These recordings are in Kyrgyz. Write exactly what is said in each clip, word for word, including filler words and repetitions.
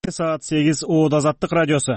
Саат сегиз Оод Азаттык радиосу.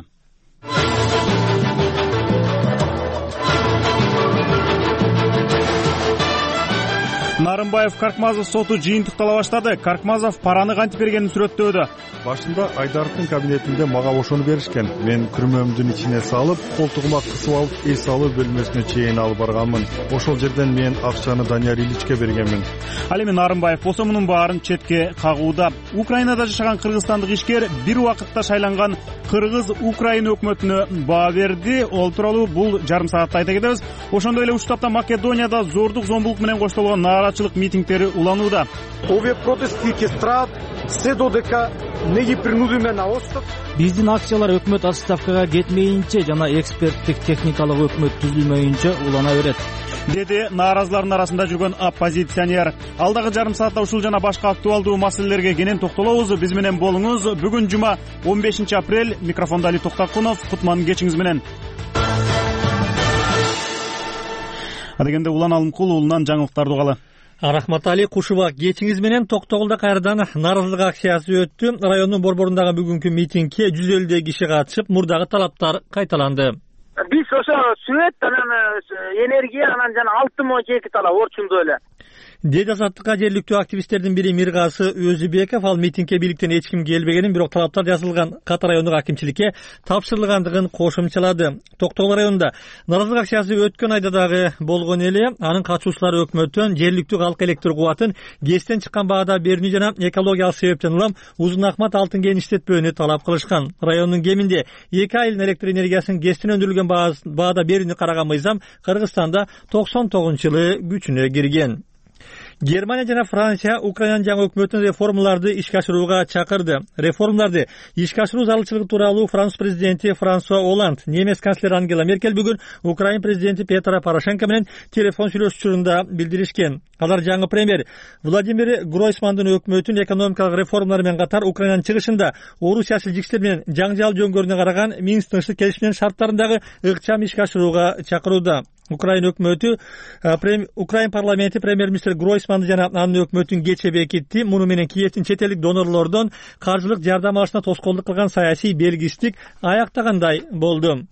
Нарымбаев Каркмазов соту жыйынтыктала баштады. Каркмазов параны кантип бергенин сүрөттөөдө. Башында Айдаровдун кабинетинде мага ошону беришкен. Мен күрмөмдүн ичине салып, колтугума кысып алып, эс алуу бөлмөсүнө чейин алып барганмын. Ошол жерден мен акчаны Данияр Ильичке бергенмин. Ал эми Нарымбаев болсо мунун баарын четке кагууда. Украинада жашаган кыргызстандык ишкер бир убакытта шайланган кыргыз Украина өкмөтүнө баа берди. Ол тууралуу бул жарым саатта айта кетебиз. Ошондой эле учурда Македонияда зордук зомбулук менен коштолгон нааразычылык митингдери уланууда. Овие протести ќе траат се додека не ги принудиме на отстап. Биздин акциялар өкмөт отставкага кетмейинче жана эксперттик техникалык өкмөт түзүлмөйүнчө улана берет, деди нааразылардын арасында жүргөн оппозиционер. Алдагы жарым саатта ушул жана башка актуалдуу маселелерге кенен токтолобуз. Биз менен болуңуз. Бүгүн жума он бешинчи апрель. Микрофондо Али Токтакунов. Кутман кечиңиз менен. Адегенде Улан Алымкул уулунан жаңылыктарды угалы. Рахмат Али, Кушубак кечиңиз менен Токтогулда кайрадан нааразылык акциясы өттү. Райондун борборундагы бүгүнкү митингге жүз элүүдөй киши катышып, мурдагы талаптар кайталанды. Биз ошо свет анан энергия анан жана алтын он эки талап орчундуу эле. Деди Азаттыкка жергиликтүү активисттердин бири Миргасы Өзүбеков. Ал митингге бийликтен эч ким келбегенин, бирок талаптар жазылган кат райондук акимчиликке тапшырылгандыгын кошумчалады. Токтогул районунда нааразылык акциясы өткөн айда дагы болгон эле. Анын катышуучулары өкмөттөн жергиликтүү калк электр кубатын гэстен чыккан баада берүүнү жана экологиялык себептен улам Узун Акмат алтын кенин иштетпөөнү талап кылышкан. Райондун кеминде эки айылдын электр энергиясын гэстен өндүрүлгөн баада берүүнү караган мыйзам Кыргызстанда токсон тогузунчу жылы күчүнө кирген. Германия жана Франция Украинанын жаңы өкмөтүн реформаларды ишке ашырууга чакырды. Реформаларды ишке ашыруу зарылчылыгы тууралуу Француз президенти Франсуа Оланд, немец канцлери Ангела Меркель бүгүн Украин президенти Петро Порошенко менен телефон сүйлөшүү учурунда билдиришкен. Алар жаңы премьер Владимир Гройсмандын өкмөтүн экономикалык реформалар менен катар Украинанын чыгышында орус саясатчылар менен жаңжал жөнгөрүнө караган Минск тынчтык келишиминин шарттарындагы ыкчам ишке ашырууга чакырууда. Украин өкмөтү, Украин парламенти премьер-министр Гройсманды жана анын өкмөтүн кече бекитти. Муну менен Киевдин чет элдик донорлордон каржылык жардам алышына тоскоолдук кылган саясий белгисиздик аяктагандай болду.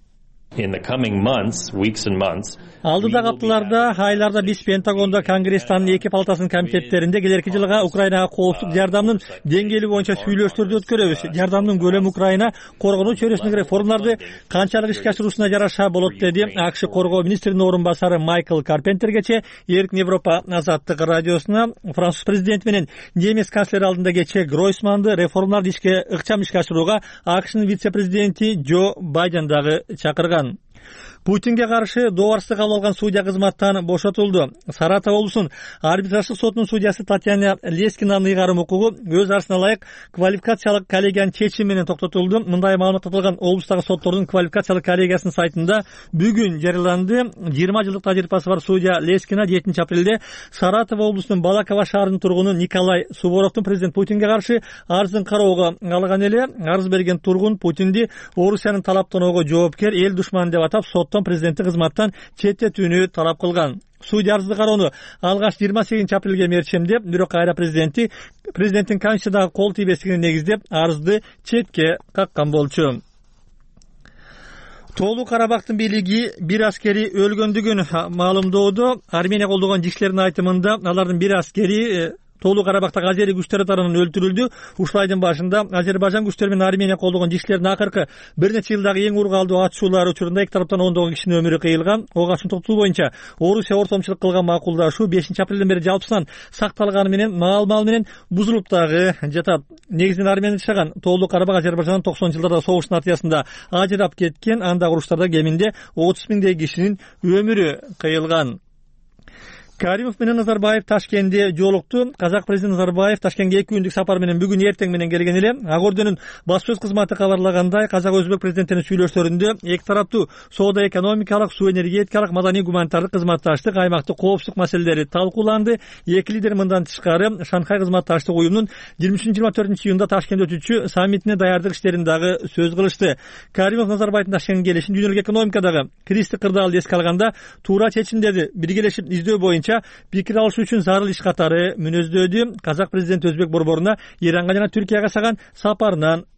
In the coming months, weeks and months, алдыдагы апталарда, айларда биз Пентагондо Конгресстин эки палатасынын комитеттеринде келерки жылга Украинага коопсуздук жардамдын деңгээли боюнча сүйлөшүүлөрдү өткөрөбүз. Жардамдын көлөмү Украина коргонуу чөйрөсүндөгү реформаларды канчалык ишке ашыруусуна жараша болот, деди АКШ коргоо министринин орун басары Майкл Карпентергече Эркин Европа Азаттык радиосуна. Француз президенти менен немец канцлери алдында кече Гройсманды реформаларды ишке ыкчам ишке ашырууга АКШнын вице-президенти Джо Байден дагы чакырган. Путинге каршы доорсыз кабыл алган судья кызматтан бошотулду. Саратов облусунун арбитраждык сотунун судьясы Татьяна Лескинанын ыйгарым укугу өз арасына ылайык квалификациялык коллегиянын чечими менен токтотулду. Мындай маалымат аталган облустагы соттордун квалификациялык коллегиясынын сайтында бүгүн жарыяланды. жыйырма жылдык тажрыйбасы бар судья Лескина жетинчи апрелде Саратов облусунун Балаково шаарынын тургуну Николай Суворовдун президент Путинге каршы арызын кароого алган эле. Арыз берген тургун Путинди Орусиянын талаптоного жоопкер, эл душманы деп атап, соттон президенттик кызматтан четтетүүнү талап кылган. Судья арызды кароону алгач жыйырма сегизинчи апрелге мерчемдеп, бирок кайра президенти президенттин конституциясындагы кол тийбестигине негиздеп арызды четке каккан болчу. Тоолуу Карабактын бийлиги бир аскери өлгөндүгүн маалымдоодо. Армения колдогон жикшилердин айтымында алардын бир аскери Тоолуу Карабактагы азери күчтөр тарабынан өлтүрүлдү. Ушул айдын башында Азербайжан күчтөрү менен Армения колдогон жикшилердин акыркы бир нече жылдагы эң ургалдуу атышуулар учурунда эки тараптан ондогон кишинин өмүрү кыйылган. Ого чындыктуу боюнча Орусия ортомчулук кылган макулдашуу бешинчи апрелден бери жалпысынан сакталганы менен маал-мал менен бузулуп дагы жатат. Негизинен Арменияда жашаган Тоолуу Карабак Азербайжандын токсонунчу жылдардагы согуштун натыйжасында ажырап кеткен. Андагы уруштарда кеминде отуз миңдей кишинин өмүрү кыйылган. Каримов менен Назарбаев Ташкентте жолукту. Казак президенти Назарбаев Ташкентке эки күндүк сапар менен бүгүн эртең менен келген эле. Ак Ордөнүн баспасөз кызматы кабарлагандай, Казак Өзбек президенттеринин сүйлөшүүлөрүндө эки тараптуу соода экономикалык, суу энергетикалык, маданий гуманитардык кызматташтык, аймактык коопсуздук маселелери талкууланды. Эки лидер мындан тышкары Шанхай кызматташтык уюмунун жыйырма үчүнчү жыйырма төртүнчү июнда Ташкентте өтүүчү саммитине даярдык иштерин дагы сөз кылышты. Каримов Назарбаевдин Ташкентке келишин дүйнөлүк экономикадагы кристик кырдаалды эске алганда туура чечимдерди биргелешип издөө боюнча пикир алыш үчүн зарыл иш катары мүнөздөдү. Казак президенти Өзбек борборуна Иранга жана Түркияга жасаган сапарынан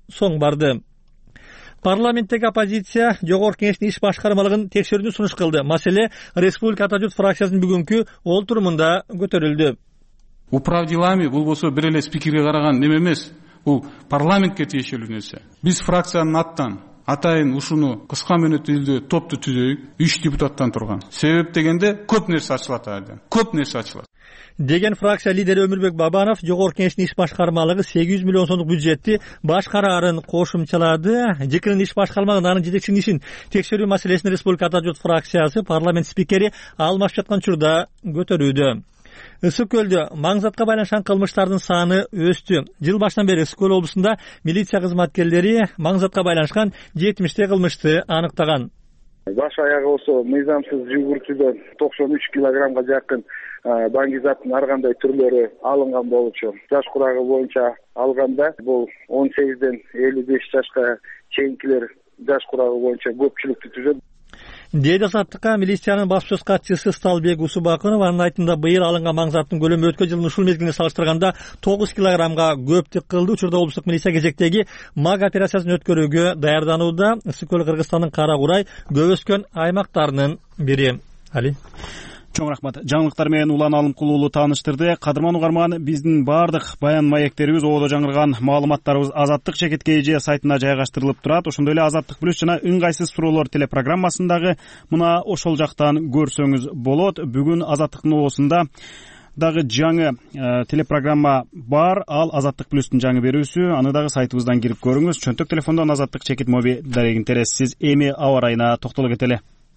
соң барды. Парламенттеги оппозиция Жогорку Кеңештин иш башкармалыгын текшерүүнү сунуш кылды. Маселе Республика Ата журт фракциясынын бүгүнкү олтурумунда көтөрүлдү. Управ делами бул болсо бир эле спикерге караган неме эмес, бул парламентке тиешелүү нерсе. Биз фракциянын аттан атайын ушуну кыска мөөнөттүү топту түзөйүк, үч депутаттан турган. Себеп дегенде көп нерсе ачылат айдан. Көп нерсе ачылат. Деген фракция лидери Өмүрбек Бабанов Жогорку Кеңештин иш башкармалыгы сегиз жүз миллион сомдук бюджетти башкараарын кошумчалады. Жекирин иш башкармалыгынын анын жетекчинин ишин текшерүү маселесин Республика Ата журт фракциясы парламент спикери алмашып жаткан учурда көтөрүүдө. Ысык көлдө маңзатка байланышкан кылмыштардын саны өстү. Жыл башынан бери Ысык көл облусунда милиция кызматкерлери маңзатка байланышкан жетимиштей кылмышты аныктаган. Баш аягы болсо мыйзамсыз жүгүртүүдөн токсон үч килограммга жакын баңгизаттын ар кандай түрлөрү алынган болчу. Жаш курагы боюнча алганда бул он сегизден элүү беш жашка чейинкилер жаш курагы боюнча көпчүлүктү түзөт. Дейди Азаттыкка милициянын баш сөз катчысы Сталбек Усубакынов. Анын айтымында быйыл алынган маңзаттын көлөмү өткөн жылдын ушул мезгилине салыштырганда тогуз килограммга көптүк кылды. Учурда облустук милиция кезектеги МАГ операциясын өткөрүүгө даярданууда. Ысык көл Кыргызстандын Кара Курай көп өскөн аймактарынын бири. Али Чоң рахмат. Жаңылыктар менен Улан Алымкулуулу тааныштырды. Кадырман угарман, биздин баардык баян маектерибиз, ободо жаңырган маалыматтарыбыз Азаттык чекит kg сайтына жайгаштырылып турат. Ошондой эле Азаттык плюс жана ыңгайсыз суроолор телепрограммасындагы мына ошол жактан көрсөңүз болот. Бүгүн Азаттыктын обосунда дагы жаңы э, телепрограмма бар. Ал Азаттык плюстун жаңы берүүсү. Аны дагы сайтыбыздан кирип көрүңүз. Чөнтөк телефондон Азаттык чекит моби дарегин тересиз. Эми аба ырайына токтоло кетели.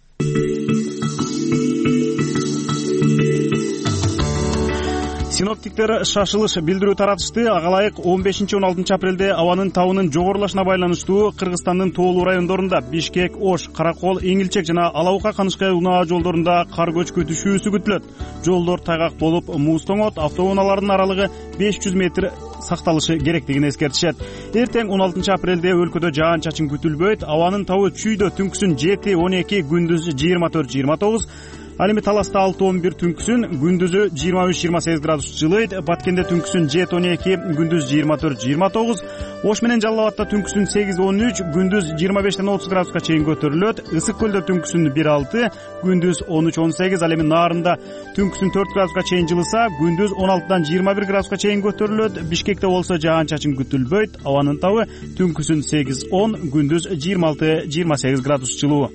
Синоптиктер шашылыш билдирүү таратышты. Ага ылайык он бешинчи он алтынчы апрелде абанын табынын жогорулашына байланыштуу Кыргызстандын тоолуу райондорунда Бишкек, Ош, Каракол, Эңилчек жана Алабука Канышкай унаа жолдорунда кар көчкү түшүүсү күтүлөт. Жолдор тайгак болуп муз тоңот, автоунаалардын аралыгы беш жүз метр сакталышы керектигин эскертишет. Эртең он алтынчы апрелде өлкөдө жаан чачын күтүлбөйт. Абанын табы чүйдө түнкүсүн жети он эки, күндүз жыйырма төрт жыйырма тогуз. Ал эми Таласта алты он бир түнкүсүн, күндүзү жыйырма үч жыйырма сегиз градус жылыйт. Баткенде түнкүсүн жети он эки, күндүз жыйырма төрт жыйырма тогуз. Ош менен Жалал Абадта түнкүсүн сегиз он үч, күндүз жыйырма бештен отуз градуска чейин көтөрүлөт. Ысык көлдө түнкүсүн бир алты, күндүз он үч он сегиз. Ал эми Нарында түнкүсүн төрт градуска чейин жылыса, күндүз он алтыдан жыйырма бир градуска чейин көтөрүлөт. Бишкекте болсо жаан чачын күтүлбөйт. Абанын табы түнкүсүн сегиз он, күндүз жыйырма алты жыйырма сегиз градус жылуу.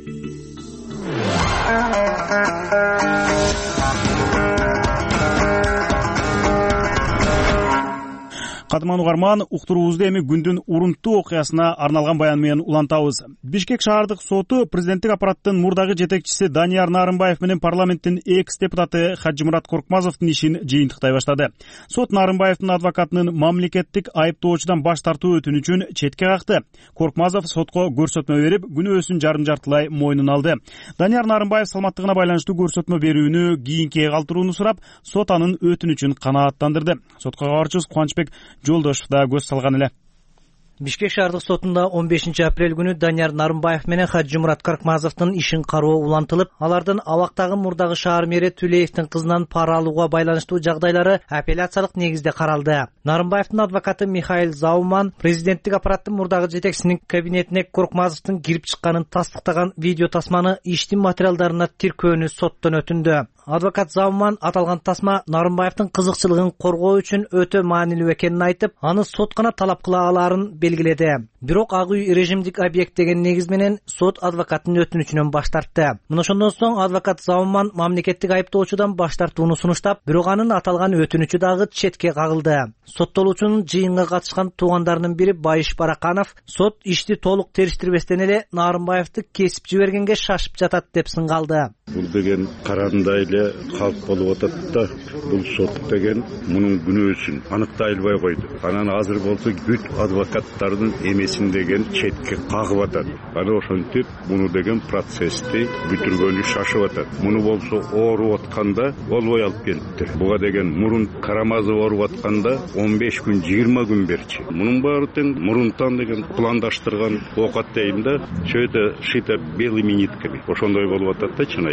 Кадырман угарман, уктуруубузду эми күндүн урунттуу окуясына арналган баян менен улантабыз. Бишкек шаардык соту президенттик аппараттын мурдагы жетекчиси Данияр Нарымбаев менен парламенттин экс депутаты Хаджимурат Коркмазовдун ишин жыйынтыктай баштады. Сот Нарымбаевдин адвокатынын мамлекеттик айыптоочудан баш тартуу өтүнүчүн четке какты. Коркмазов сотко көрсөтмө берип, күнөөсүн жарым жартылай мойнуна алды. Данияр Нарымбаев салматтыгына байланыштуу көрсөтмө берүүнү кийинкиге калтырууну сурап, сот анын өтүнүчүн канааттандырды. Сотко кабарчыбыз Кубанычбек Жолдошов да көз салган эле. Бишкек шаардык сотунда он бешинчи апрель күнү Данияр Нарымбаев менен Хаджимурат Коркмазовдун ишин кароо улантылып, алардын абактагы мурдагы шаар мэри Түлеевдин кызынан пара алууга байланыштуу жагдайлары апелляциялык негизде каралды. Нарымбаевдин адвокаты Михаил Зауман президенттик аппараттын мурдагы жетекчисинин кабинетине Коркмазовдун кирип чыкканын тастыктаган видео тасманы иштин материалдарына тиркөөнү соттон өтүндү. Адвокат Зауман аталган тасма Нарымбаевдин кызыкчылыгын коргоо үчүн өтө маанилүү экенин айтып, аны сот гана талап кыла аларын белгиледи. Бирок ак үй режимдик объект деген негиз менен сот адвокаттын өтүнүчүнөн баш тартты. Мына ошондон соң адвокат Зауман мамлекеттик айыптоочудан баш тартууну сунуштап, бирок анын аталган өтүнүчү дагы четке кагылды. Соттолуучунун жыйынга катышкан туугандарынын бири Байыш Бараканов сот ишти толук териштирбестен эле Нарымбаевди кесип жибергенге шашып жатат деп сынгалды. Бул деген карандай эле калп болуп атат да, бул сот деген мунун күнөөсүн аныктай албай койду. Анан азыр болсо бүт адвокаттардын эмесин деген четке кагып атат. Аны ошентип муну деген процессти бүтүргөнү шашып атат. Муну болсо ооруп атканда болбой алып келиптир. Буга деген мурун Карамазов ооруп атканда он беш күн жыйырма күн берчи. Мунун баары тең мурунтан деген пландаштырган оокат дейм да, чөйдө шита белыми нитками. Ошондой болуп атат да, чын айтып.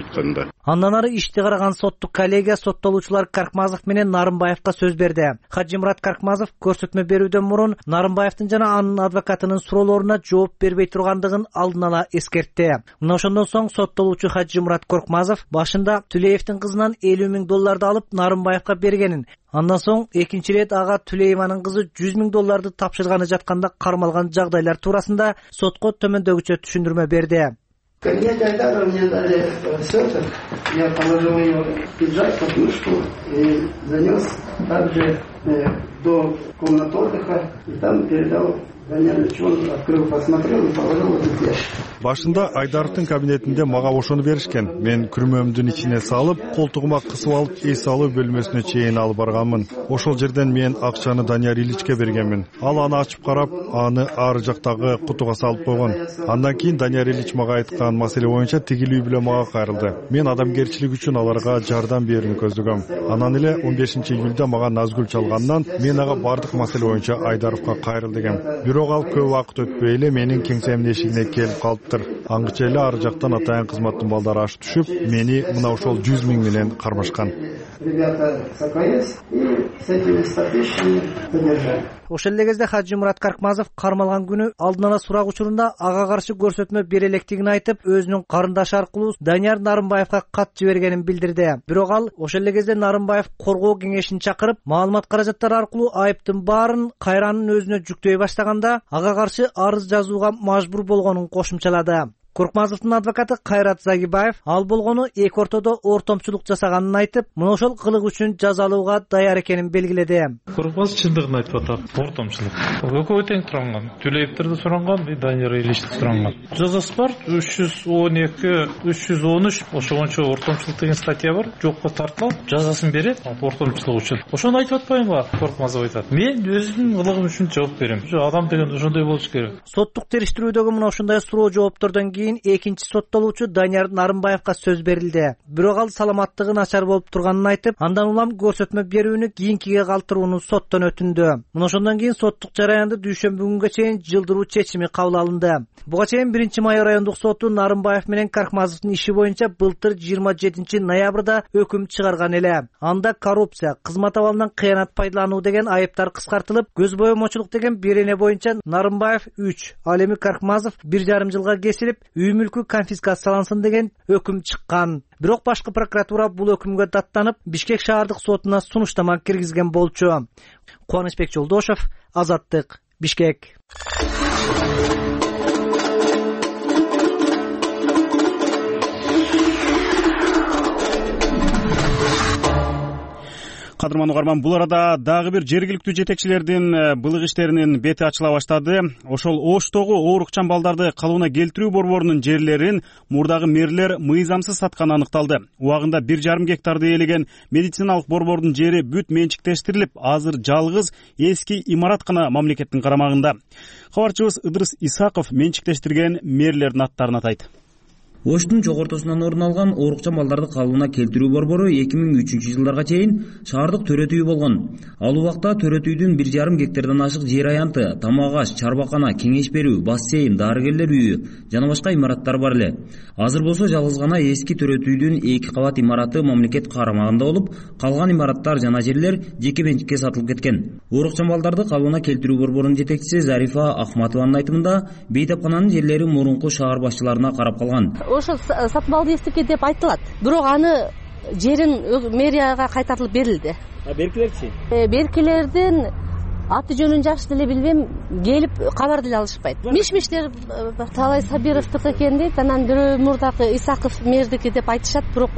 айтканда. Андан ары ишти караган соттук коллегия соттолуучулар Каркмазов менен Нарымбаевка сөз берди. Хаджимурат Каркмазов көрсөтмө берүүдөн мурун Нарымбаевдин жана анын адвокатынын суроолоруна жооп бербей тургандыгын алдын ала эскертти. Мына ошондон соң соттолуучу Хаджимурат Каркмазов башында Түлеевдин кызынан элүү миң долларды алып Нарымбаевка бергенин, андан соң экинчи ирет ага Түлееванын кызы жүз миң долларды тапшырганы жатканда кармалган жагдайлар туурасында сотко төмөндөгүчө түшүндүрмө берди. Кабинет Айдара мне дали сверток, я положил ее в пиджак, подушку и занес также до комнаты отдыха и там передал Данияровичу. Он открыл, посмотрел и положил в этот ящик. Башында Айдаровдун кабинетинде мага ошону беришкен. Мен күрмөмдүн ичине салып, колтугума кысып алып, эс алуу бөлмөсүнө чейин алып барганмын. Ошол жерден мен акчаны Данияр Ильичке бергенмин. Ал аны ачып карап, аны ары жактагы кутуга салып койгон. Андан кийин Данияр Ильич мага айткан маселе боюнча тигилүү беле мага кайрылды. Мен адамгерчилик үчүн аларга жардам берүүнү көздөгөм. Анан эле он бешинчи июлда мага назгүл чалгандан мен ага бардык маселе боюнча Айдаровго кайрылды экен. Бирок ал көп убакыт өтпөй эле менин кеңсемдин эшигине келип калыптыр. Аңгыча эле ары жактан атайын кызматтын балдары ашып түшүп, мени мына ошол жүз миң менен кармашкан. Ошол эле кезде Хаджимурат Каркмазов кармалган күнү алдын ала сурак учурунда ага каршы көрсөтмө бере электигин айтып, өзүнүн карындашы аркылуу Данияр Нарымбаевга кат жибергенин билдирди. Бирок ал ошол эле кезде Нарымбаев коргоо кеңешин чакырып, маалымат каражаттары аркылуу айыптын баарын кайранын өзүнө жүктөй баштаганда, ага каршы арыз жазууга мажбур болгонун кошумчалады. Коркмазовдун адвокаты Кайрат Загибаев ал болгону эки ортодо ортомчулук жасаганын айтып, мына ошол кылык үчүн жазалууга даяр экенин белгиледи. Коркмазов чындыгын айтып атат. Ортомчулук. Экөө тең турган. Түлеевтерди суранган, Данияр Ильичти суранган. Жазасы бар үч жүз он эки, үч жүз он үч, ошогончо ортомчулук деген статья бар. Жокко тартылат, жазасын берет ортомчулук үчүн. Ошону айтып атпаймынбы? Коркмазов айтат. Мен өзүмдүн кылыгым үчүн жооп берем. Адам деген ошондой болуш керек. Соттук териштирүүдөгү мына ошондой суроо жооптордон кийин экинчи соттолуучу Данияр Нарымбаевга сөз берилди. Бирок ал саламаттыгы начар болуп турганын айтып, андан улам көрсөтмө берүүнү кийинкиге калтырууну соттон өтүндү. Мына ошондон кийин соттук жараянды дүйшөмбү күнгө чейин жылдыруу чечими кабыл алынды. Буга чейин биринчи май райондук соту Нарымбаев менен Каркмазовдун иши боюнча былтыр жыйырма жетинчи ноябрда өкүм чыгарган эле. Анда коррупция, кызмат абалынан кыянат пайдалануу деген айыптар кыскартылып, көз боемочулук деген берене боюнча Нарымбаев үч, ал эми Каркмазов бир жарым жылга кесилип, үй мүлкү конфискациялансын деген өкүм чыккан. Бирок башкы прокуратура бул өкүмгө даттанып, Бишкек шаардык сотуна сунуштама киргизген болчу. Кубанычбек Жолдошев, Азаттык, Бишкек. Кадырман угарман, бул арада дагы бир жергиликтүү жетекчилердин былык иштеринин бети ачыла баштады. Ошол Оштогу оорукчан балдарды калыбына келтирүү борборунун жерлерин мурдагы мэрлер мыйзамсыз сатканы аныкталды. Убагында бир жарым гектарды ээлеген медициналык борбордун жери бүт менчиктештирилип, азыр жалгыз эски имарат гана мамлекеттин карамагында. Кабарчыбыз Ыдырыс Исаков менчиктештирген мэрлердин аттарын атайт. Оштун жогортосунан орун алган оорукчан балдарды калыбына келтирүү борбору эки миң үчүнчү жылдарга чейин шаардык төрөтүү болгон. Ал убакта төрөтүүдүн бир жарым гектардан ашык жер аянты, тамак аш, чарбакана, кеңеш берүү, бассейн, дарыгерлер үйү жана башка имараттар бар эле. Азыр болсо жалгыз гана эски төрөтүүдүн эки кабат имараты мамлекет карамагында болуп, калган имараттар жана жерлер жеке менчикке сатылып кеткен. Оорукчан балдарды калыбына келтирүү борборунун жетекчиси Зарифа Ахматованын айтымында, бейтапкананын жерлери мурунку шаар башчыларына карап калган. Ошо сатып алды эстикке деп айтылат. Бирок аны жерин мэрияга кайтарылып берилди. А беркилерчи? Беркилердин аты жөнүн жакшы деле билбейм, келип кабар деле алышпайт. Миш-миштер Талай Сабировдуку экен дейт, анан бирөө мурдагы Исаков мэрдики деп айтышат, бирок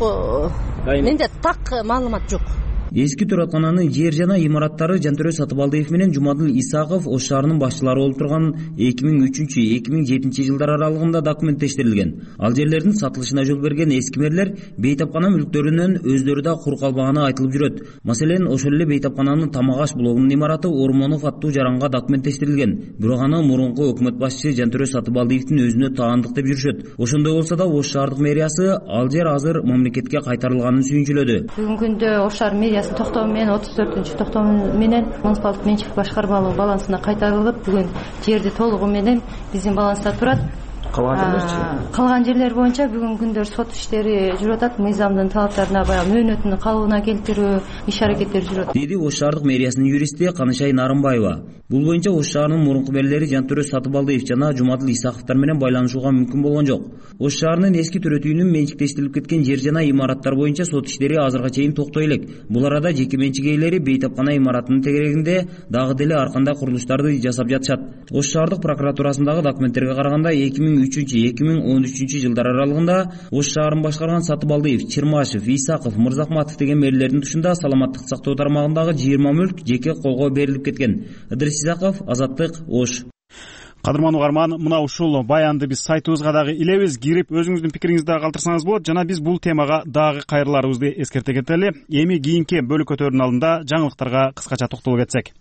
менде так маалымат жок. Эски төрөткананын жер жана имараттары Жантөрө Сатыбалдиев менен Жумадыл Исаков Ош шаарынын башчылары болуп турган эки миң үчүнчү — эки миң жетинчи жылдар аралыгында документтештирилген. Ал жерлердин сатылышына жол берген эскимерлер бейтапкана мүлктөрүнөн өздөрү да кур калбаганы айтылып жүрөт. Маселен, ошол эле бейтапкананын Тамак аш блогунун имараты Ормонов аттуу жаранга документтештирилген. Бирок аны мурунку өкмөт башчысы Жантөрө Сатыбалдиевдин өзүнө таандык деп жүрүшөт. Ошондой болсо да Ош шаардык мэриясы ал жер азыр мамлекетке кайтарылганын сүйүнчүлөдү. Бүгүнкү күндө Ош шаар мэриясынын токтому менен отуз төртүнчү токтому менен муниципалдык менчик башкармалык балансына кайтарылып, бүгүн жерди толугу менен биздин баланста турат. калган жерлерчи? Калган жерлер боюнча бүгүнкү күндөр сот иштери жүрүп атат. Мыйзамдын талаптарына баягы мөөнөтүн калыбына келтирүү иш аракеттери жүрүп атат, деди Ош шаардык мэриясынын юристи Канышай Нарымбаева. Бул боюнча Ош шаарынын мурунку мэрлери Жантөрө Сатыбалдиев жана Жумадыл Исаковдор менен байланышууга мүмкүн болгон жок. Ош шаарынын эски төрөтүйүнүн менчиктештирилип кеткен жер жана имараттар боюнча сот иштери азырга чейин токтой элек. Бул арада жеке менчик ээлери бейтапкана имараттын тегерегинде дагы деле ар кандай курулуштарды жасап жатышат. Ош шаардык прокуратурасындагы документтерге караганда эки миң үчүнчү эки миң он үчүнчү жылдар аралыгында Ош шаарын башкарган Сатыбалдиев, Чырмашев, Исаков, Мырзахматов деген мэрлердин тушунда саламаттык сактоо тармагындагы жыйырма мүлк жеке колго берилип кеткен. Ыдрис Исаков, Азаттык, Ош. Кадырман угарман, мына ушул баянды биз сайтыбызга дагы илебиз. Кирип өзүңүздүн пикириңизди дагы калтырсаңыз болот. Жана биз бул темага дагы кайрыларыбызды эскерте кетели. Эми кийинки бөлүкөтөрдүн алдында жаңылыктарга кыскача токтолуп кетсек.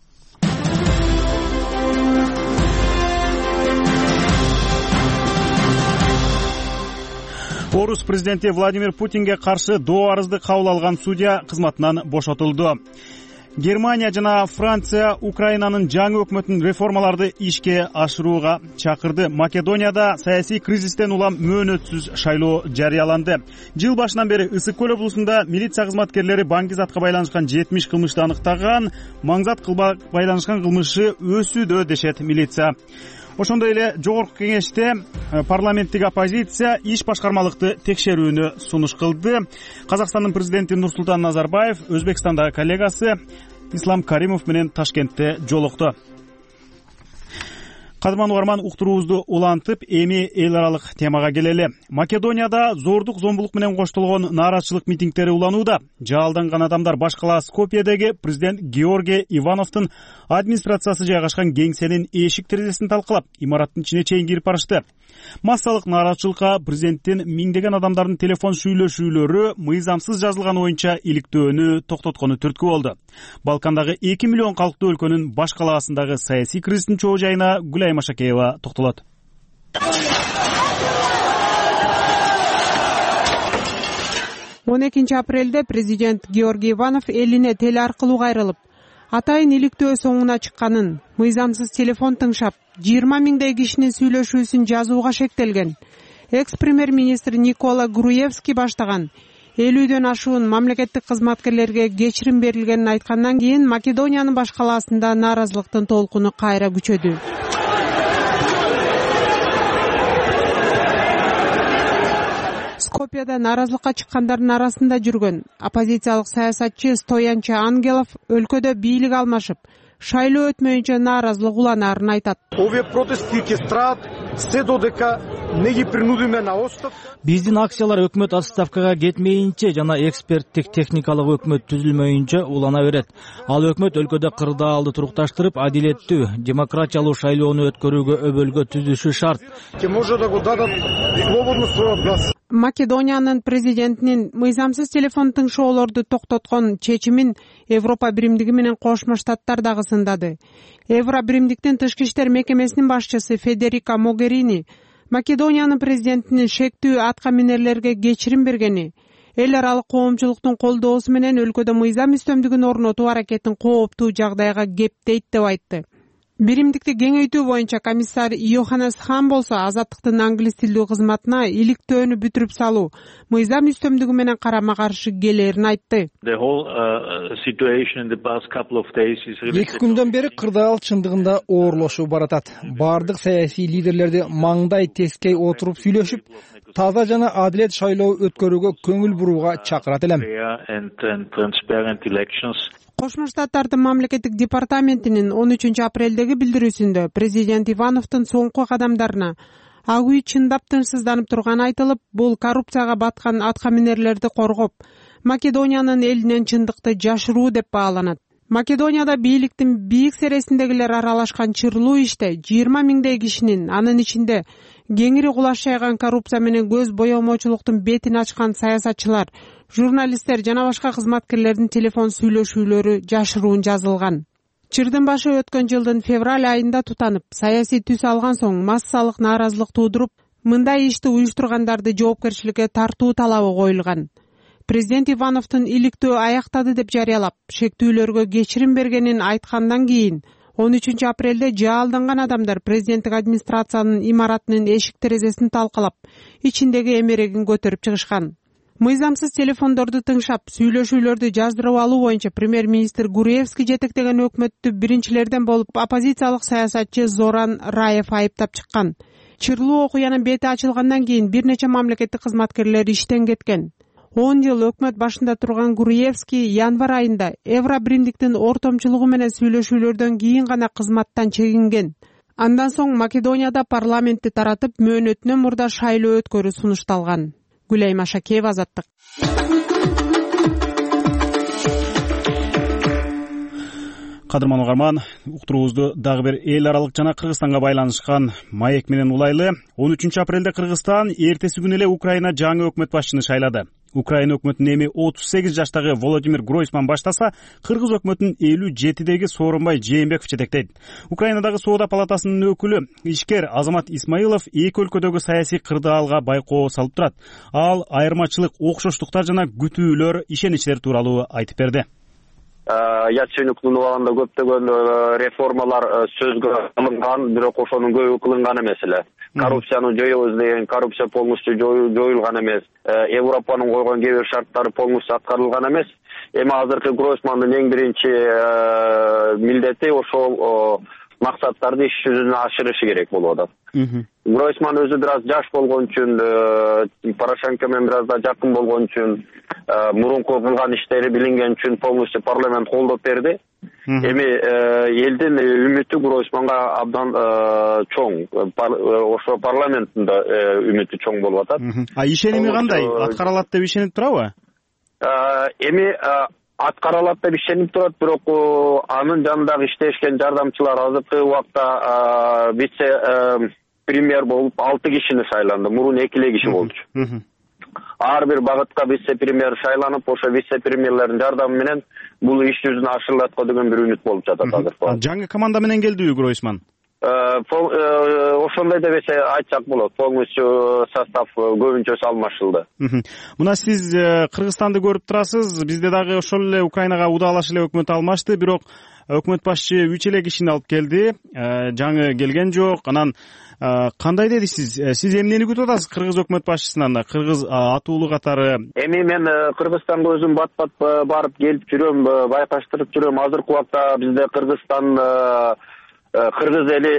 Орус президенти Владимир Путинге каршы доо арызды кабыл алган судья кызматынан бошотулду. Германия жана Франция Украинанын жаңы өкмөтүн реформаларды ишке ашырууга чакырды. Македонияда саясий кризистен улам мөөнөтсүз шайлоо жарыяланды. Жыл башынан бери Ысык көл облусунда милиция кызматкерлери баңгизатка байланышкан жетимиш кылмышты аныктаган, маңзат байланышкан кылмышы өсүүдө дешет милиция. Ошондой эле жогорку кеңеште парламенттик оппозиция иш башкармалыкты текшерүүнү сунуш кылды. Казакстандын президенти Нурсултан Назарбаев Өзбекстандагы коллегасы Ислам Каримов менен Ташкентте жолукту. Кадырман угарман, уктуруубузду улантып, эми эл аралык темага келели. Македонияда зордук зомбулук менен коштолгон нааразычылык митингдери уланууда. Жаалданган адамдар баш кала Скопьедеги президент Георгий Ивановдун администрациясы жайгашкан кеңсенин эшик терезесин талкалап, имараттын ичине чейин кирип барышты. Массалык нааразычылыкка президенттин миңдеген адамдардын телефон сүйлөшүүлөрү мыйзамсыз жазылган боюнча иликтөөнү токтоткону түрткү болду. Балкандагы эки миллион калктуу өлкөнүн баш калаасындагы саясий кризистин чоо жайына Гүлай Машакеева токтолот. он экинчи апрелде президент Георгий Иванов элине теле аркылуу кайрылып, атайын иликтөө соңуна чыкканын, мыйзамсыз телефон тыңшап, жыйырма миңдей кишинин сүйлөшүүсүн жазууга шектелген. Экс-премьер-министр Никола Груевский баштаган элүүдөн ашуун мамлекеттик кызматкерлерге кечирим берилгенин айткандан кийин Македониянын баш калаасында нааразылыктын толкуну кайра күчөдү. Скопьеда нааразылыкка чыккандардын арасында жүргөн оппозициялык саясатчы Стоянчы Ангелов өлкөдө бийлик алмашып, шайлоо өтмөйүнчө нааразылык уланаарын айтат. Овие протести ќе траат се додека не ги принудиме на оставка. Биздин акциялар өкмөт отставкага кетмейинче жана эксперттик техникалык өкмөт түзүлмөйүнчө улана берет. Ал өкмөт өлкөдө кырдаалды турукташтырып, адилеттүү, демократиялуу шайлоону өткөрүүгө өбөлгө түзүшү шарт. Ќе може да го дадат слободно својот глас. Македониянын президентинин мыйзамсыз телефон тыңшоолорду токтоткон чечимин Европа биримдиги менен Кошмо Штаттар дагы сындады. Евро биримдиктин тышкы иштер мекемесинин башчысы Федерика Могерини Македониянын президентинин шектүү атка минерлерге кечирим бергени, эл аралык коомчулуктун колдоосу менен өлкөдө мыйзам үстөмдүгүн орнотуу аракетин кооптуу жагдайга кептейт деп айтты. Биримдикти кеңейтүү боюнча комиссар Йоханнес Хан болсо Азаттыктын англис тилдүү кызматына иликтөөнү бүтүрүп салуу, мыйзам үстөмдүгү менен карама каршы келерин айтты. Эки күндөн бери кырдаал чындыгында оорлошуп баратат. Бардык саясий лидерлерди маңдай тескей отуруп сүйлөшүп, таза жана адилет шайлоо өткөрүүгө көңүл бурууга чакырат элем. Кошмо Штаттардын мамлекеттик департаментинин он үчүнчү апрелдеги билдирүүсүндө президент Ивановдун соңку кадамдарына ак үй чындап тынчсызданып турганы айтылып, бул коррупцияга баткан атка минерлерди коргоп, Македониянын элинен чындыкты жашыруу деп бааланат. Македонияда бийликтин бийик сересиндегилер аралашкан чырлуу иште жыйырма миңдей кишинин, анын ичинде кеңири кулаш жайган коррупция менен көз боемоочулуктун бетин ачкан саясатчылар, журналисттер жана башка кызматкерлердин телефон сүйлөшүүлөрү жашыруун жазылган. Чырдын башы өткөн жылдын февраль айында тутанып, саясий түс алган соң массалык нааразылык туудуруп, мындай ишти уюштургандарды жоопкерчиликке тартуу талабы коюлган. Президент Ивановдун иликтөө аяктады деп жарыялап, шектүүлөргө кечирим бергенин айткандан кийин он үчүнчү апрелде жаалданган адамдар президенттик администрациянын имаратынын эшик терезесин талкалап, ичиндеги эмерегин көтөрүп чыгышкан. Мыйзамсыз телефондорду тыңшап, сүйлөшүүлөрдү жаздырып алуу боюнча премьер-министр Гуриевский жетектеген өкмөттү биринчилерден болуп оппозициялык саясатчы Зоран Раев айыптап чыккан. Чырлуу окуянын бети ачылгандан кийин бир нече мамлекеттик кызматкерлер иштен кеткен. он жыл өкмөт башында турган Гуриевский январь айында Евробиримдиктин ортомчулугу менен сүйлөшүүлөрдөн кийин гана кызматтан чегинген. Андан соң Македонияда парламентти таратып, мөөнөтүнөн мурда шайлоо өткөрүү сунушталган. Гүлайым Ашакеева, Азаттык. Кадырман угарман, уктуруубузду дагы бир эл аралык жана Кыргызстанга байланышкан маек менен улайлы. он үчүнчү апрелде Кыргызстан эртеси күнү эле Украина жаңы өкмөт башчыны шайлады. Украина өкмөтүнүн эми отуз сегиз жаштагы Володимир Гройсман баштаса, Кыргыз өкмөтүнүн элүү жетидеги Сооронбай Жээнбеков жетектейт. Украинадагы Соода палатасынын өкүлү, ишкер Азамат Исмаилов эки өлкөдөгү саясий кырдаалга байкоо салып турат. Ал айырмачылык, окшоштуктар жана күтүүлөр, ишеничтер тууралуу айтып берди. Яценюктун убагында көптөгөн реформалар сөзгө алынган, бирок ошонун көбү кылынган эмес эле. Коррупцияны жоюбуз деген, коррупция полностью жоюлган эмес. Европанын койгон кээ бир шарттары полностью аткарылган эмес. Эми азыркы Гройсмандын эң биринчи милдети ошол максаттарды иш жүзүнө ашырышы керек болуп атат. Гройсман өзү бир аз жаш болгон үчүн, Порошенко менен бир аз да жакын болгон үчүн, мурунку кылган иштери билинген үчүн полностью парламент колдоп берди. Эми элдин үмүтү Гройсманга абдан чоң. Ошо парламенттин да үмүтү чоң болуп атат. А ишеними кандай? Аткаралат деп ишенип турабы? Эми аткаралат деп ишенип турат, бирок анын жанындагы иштешкен жардамчылар азыркы убакта вице премьер болуп алты кишини шайланды. Мурун эки эле киши болчу. Ар бир багытка вице-премьер шайланып, ошо вице-премьерлердин жардамы менен бул иш жүзүнө ашырылат деген бир үмүт болуп жатат азыр. Жаңы команда менен келдиби Гройсман? Ошондой деп айтсак болот. Полностью состав көбүнчөсү алмашылды. Мына сиз Кыргызстанды көрүп турасыз. Бизде дагы ошол эле Украинага удаалаш эле өкмөт алмашты, бирок өкмөт башчы үч эле кишини алып келди. Жаңы келген жок. Анан кандай деди сиз? Сиз эмнени күтүп атасыз Кыргыз өкмөт башчысынан да, Кыргыз атуулу катары? Эми мен Кыргызстанга өзүм бат-бат барып келип жүрөм, байкаштырып жүрөм. Азыркы убакта бизде Кыргызстан Кыргыз эли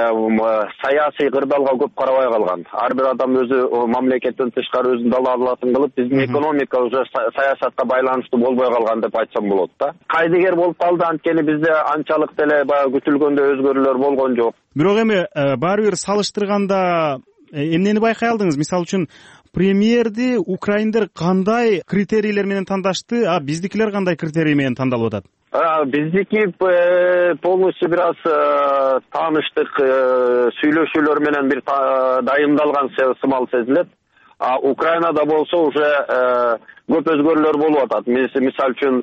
саясий кырдаалга көп карабай калган. Ар бир адам өзү мамлекеттен тышкары өзүн далаалатын кылып, биздин экономика уже саясатка байланыштуу болбой калган деп айтсам болот да. Кайдыгер болуп калды, анткени бизде анчалык деле баягы күтүлгөндөй өзгөрүүлөр болгон жок. Бирок эми баары бир салыштырганда эмнени байкай алдыңыз? Мисалы үчүн премьерди украиндер кандай критерийлер менен тандашты, а биздикилер кандай критерий менен тандалып атат? Биздики полностью бир аз тааныштык сүйлөшүүлөр менен бир дайындалган сымал сезилет. А Украинада болсо уже көп өзгөрүүлөр болуп атат. Мисалы үчүн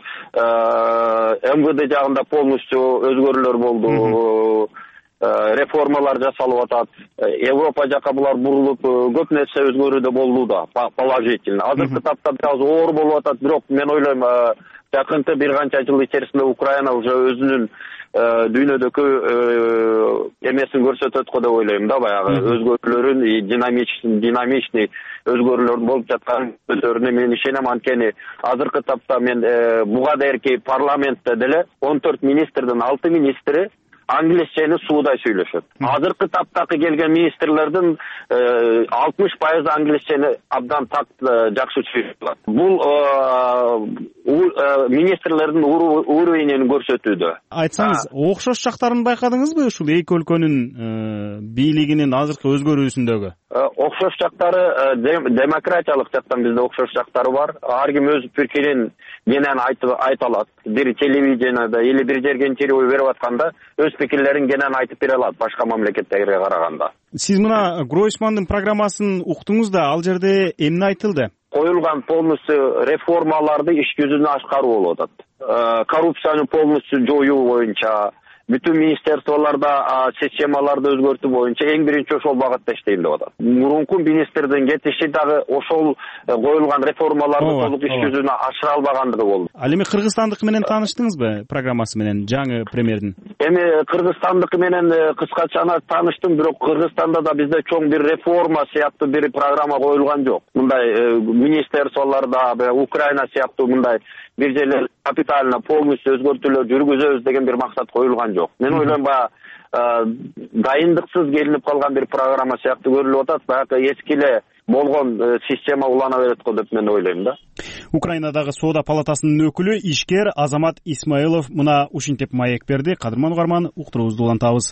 эм вэ дэ жагында полностью өзгөрүүлөр болду. Реформалар жасалып атат. Европа жака булар бурулуп, көп нерсе өзгөрүүдө болууда, положительно. Азыркы тапта бир аз оор болуп атат, бирок мен ойлойм, жакынкы бир канча жыл ичерисинде Украина уже өзүнүн дүйнөдөгү эмесин көрсөтөт го деп ойлойм да, баягы өзгөрүүлөрүн, динамичный динамичный өзгөрүүлөр болуп жаткан мен ишенем. Анткени азыркы тапта мен буга дейинки парламентте деле он төрт министрдин алты министри англисчени суудай сүйлөшөт. Азыркы таптагы келген министрлердин алтымыш пайызы англисчени абдан так жакшы сүйлөшөт. Бул министрлердин уровенин көрсөтүүдө. Айтсаңыз, окшош жактарын байкадыңызбы ушул эки өлкөнүн бийлигинин азыркы өзгөрүүсүндөгү? Окшош жактары демократиялык жактан бизде окшош жактары бар. Ар ким өз пикирин кенен айта алат. Бир телевидениеда или бир жерге интервью берип атканда өз пикирлерин кенен айтып бере алат башка мамлекеттерге караганда. Сиз мына Гройсмандын программасын уктуңуз да, ал жерде эмне айтылды? Коюлган полностью реформаларды иш жүзүнө ашкаруу болуп атат. Коррупцияны полностью жоюу боюнча, бүтүн министерстволордо системаларды өзгөртүү боюнча эң биринчи ошол багытта иштейм деп атат. Мурунку министрдин кетиши дагы ошол коюлган реформаларды толук иш жүзүнө ашыра албагандыгы болду. Ал эми кыргызстандык менен тааныштыңызбы, программасы менен, жаңы премьердин? Эми кыргызстандык менен кыскача тааныштым, бирок Кыргызстанда да бизде чоң бир реформа сыяктуу бир программа коюлган жок. Мындай министерстволордо Украина сыяктуу мындай бир жерлер капитально полностью өзгөртүүлөр жүргүзөбүз деген бир максат коюлган жок. Мен ойлойм баягы дайындыксыз келинип калган бир программа сыяктуу көрүлүп атат. Баягы эски эле болгон система улана берет го деп мен ойлойм да. Украинадагы соода палатасынын өкүлү ишкер Азамат Исмаилов мына ушинтип маек берди. Кадырман угарман, уктуруубузду улантабыз.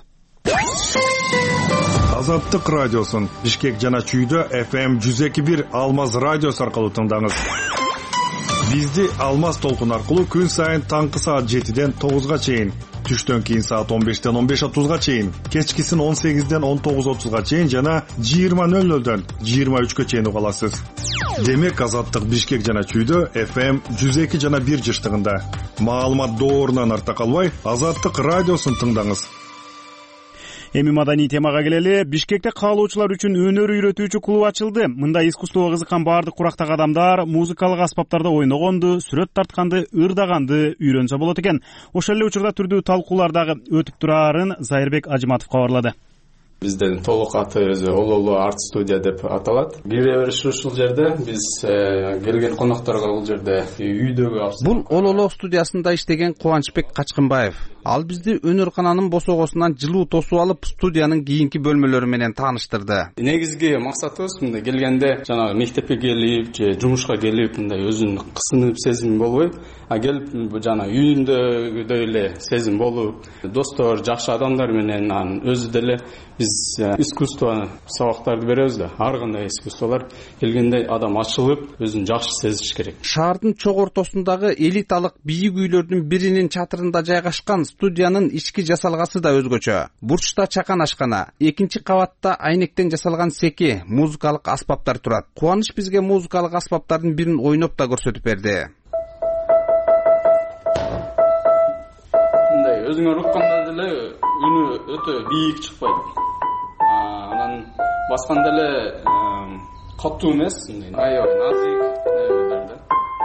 Азаттык радиосун Бишкек жана Чүйдө эф эм жүз эки бир Алмаз радиосу аркылуу тыңдаңыз. Бизди Алмаз толкун аркылуу күн сайын таңкы саат жетиден тогузга чейин, түштөн кийин саат он бештен он беш отузга чейин, кечкисин он сегизден он тогуз отузга чейин жана жыйырма нөл нөлдөн жыйырма үчкө чейин уга аласыз. Демек Азаттык Бишкек жана Чүйдө эф эм жүз эки жана бир жыштыгында. Маалымат доорунан арта калбай, Азаттык радиосун тыңдаңыз. Эми маданий темага келели. Бишкекте каалоочулар үчүн өнөр үйрөтүүчү клуб ачылды. Мында искусствого кызыккан баардык курактагы адамдар музыкалык аспаптарда ойногонду, сүрөт тартканды, ырдаганды үйрөнсө болот экен. Ошол эле учурда түрдүү талкуулар дагы өтүп турарын Зайырбек Ажыматов кабарлады. Биздин толук аты өзү Ололо арт студия деп аталат. Кире бериш ушул жерде биз келген конокторго бул жерде үйдөгү. Бул Ололо студиясында иштеген Кубанычбек Качкынбаев. Ал бизди өнөр кананын босогосунан жылуу тосуп алып, студиянын кийинки бөлмөлөрү менен тааныштырды. Негизги максатыбыз мындай келгенде жанагы мектепке келип же жумушка келип мындай өзүн кысынып сезим болбой, а келип жана үйүндөгүдөй эле сезим болуп, достор, жакшы адамдар менен анан өзү деле биз искусство сабактарды беребиз да. Ар кандай искусстволор келгенде адам ачылып, өзүн жакшы сезиш керек. Шаардын чок ортосундагы элиталык бийик үйлөрдүн биринин чатырында жайгашкан студиянын ички жасалгасы да өзгөчө. Бурчта чакан ашкана, экинчи кабатта айнектен жасалган секи, музыкалык аспаптар турат. Кубаныч бизге музыкалык аспаптардын бирин ойноп да көрсөтүп берди. Мындай өзүңөр укканда деле үнү өтө бийик чыкпайт. Анан басканда деле катуу эмес, аябай назик.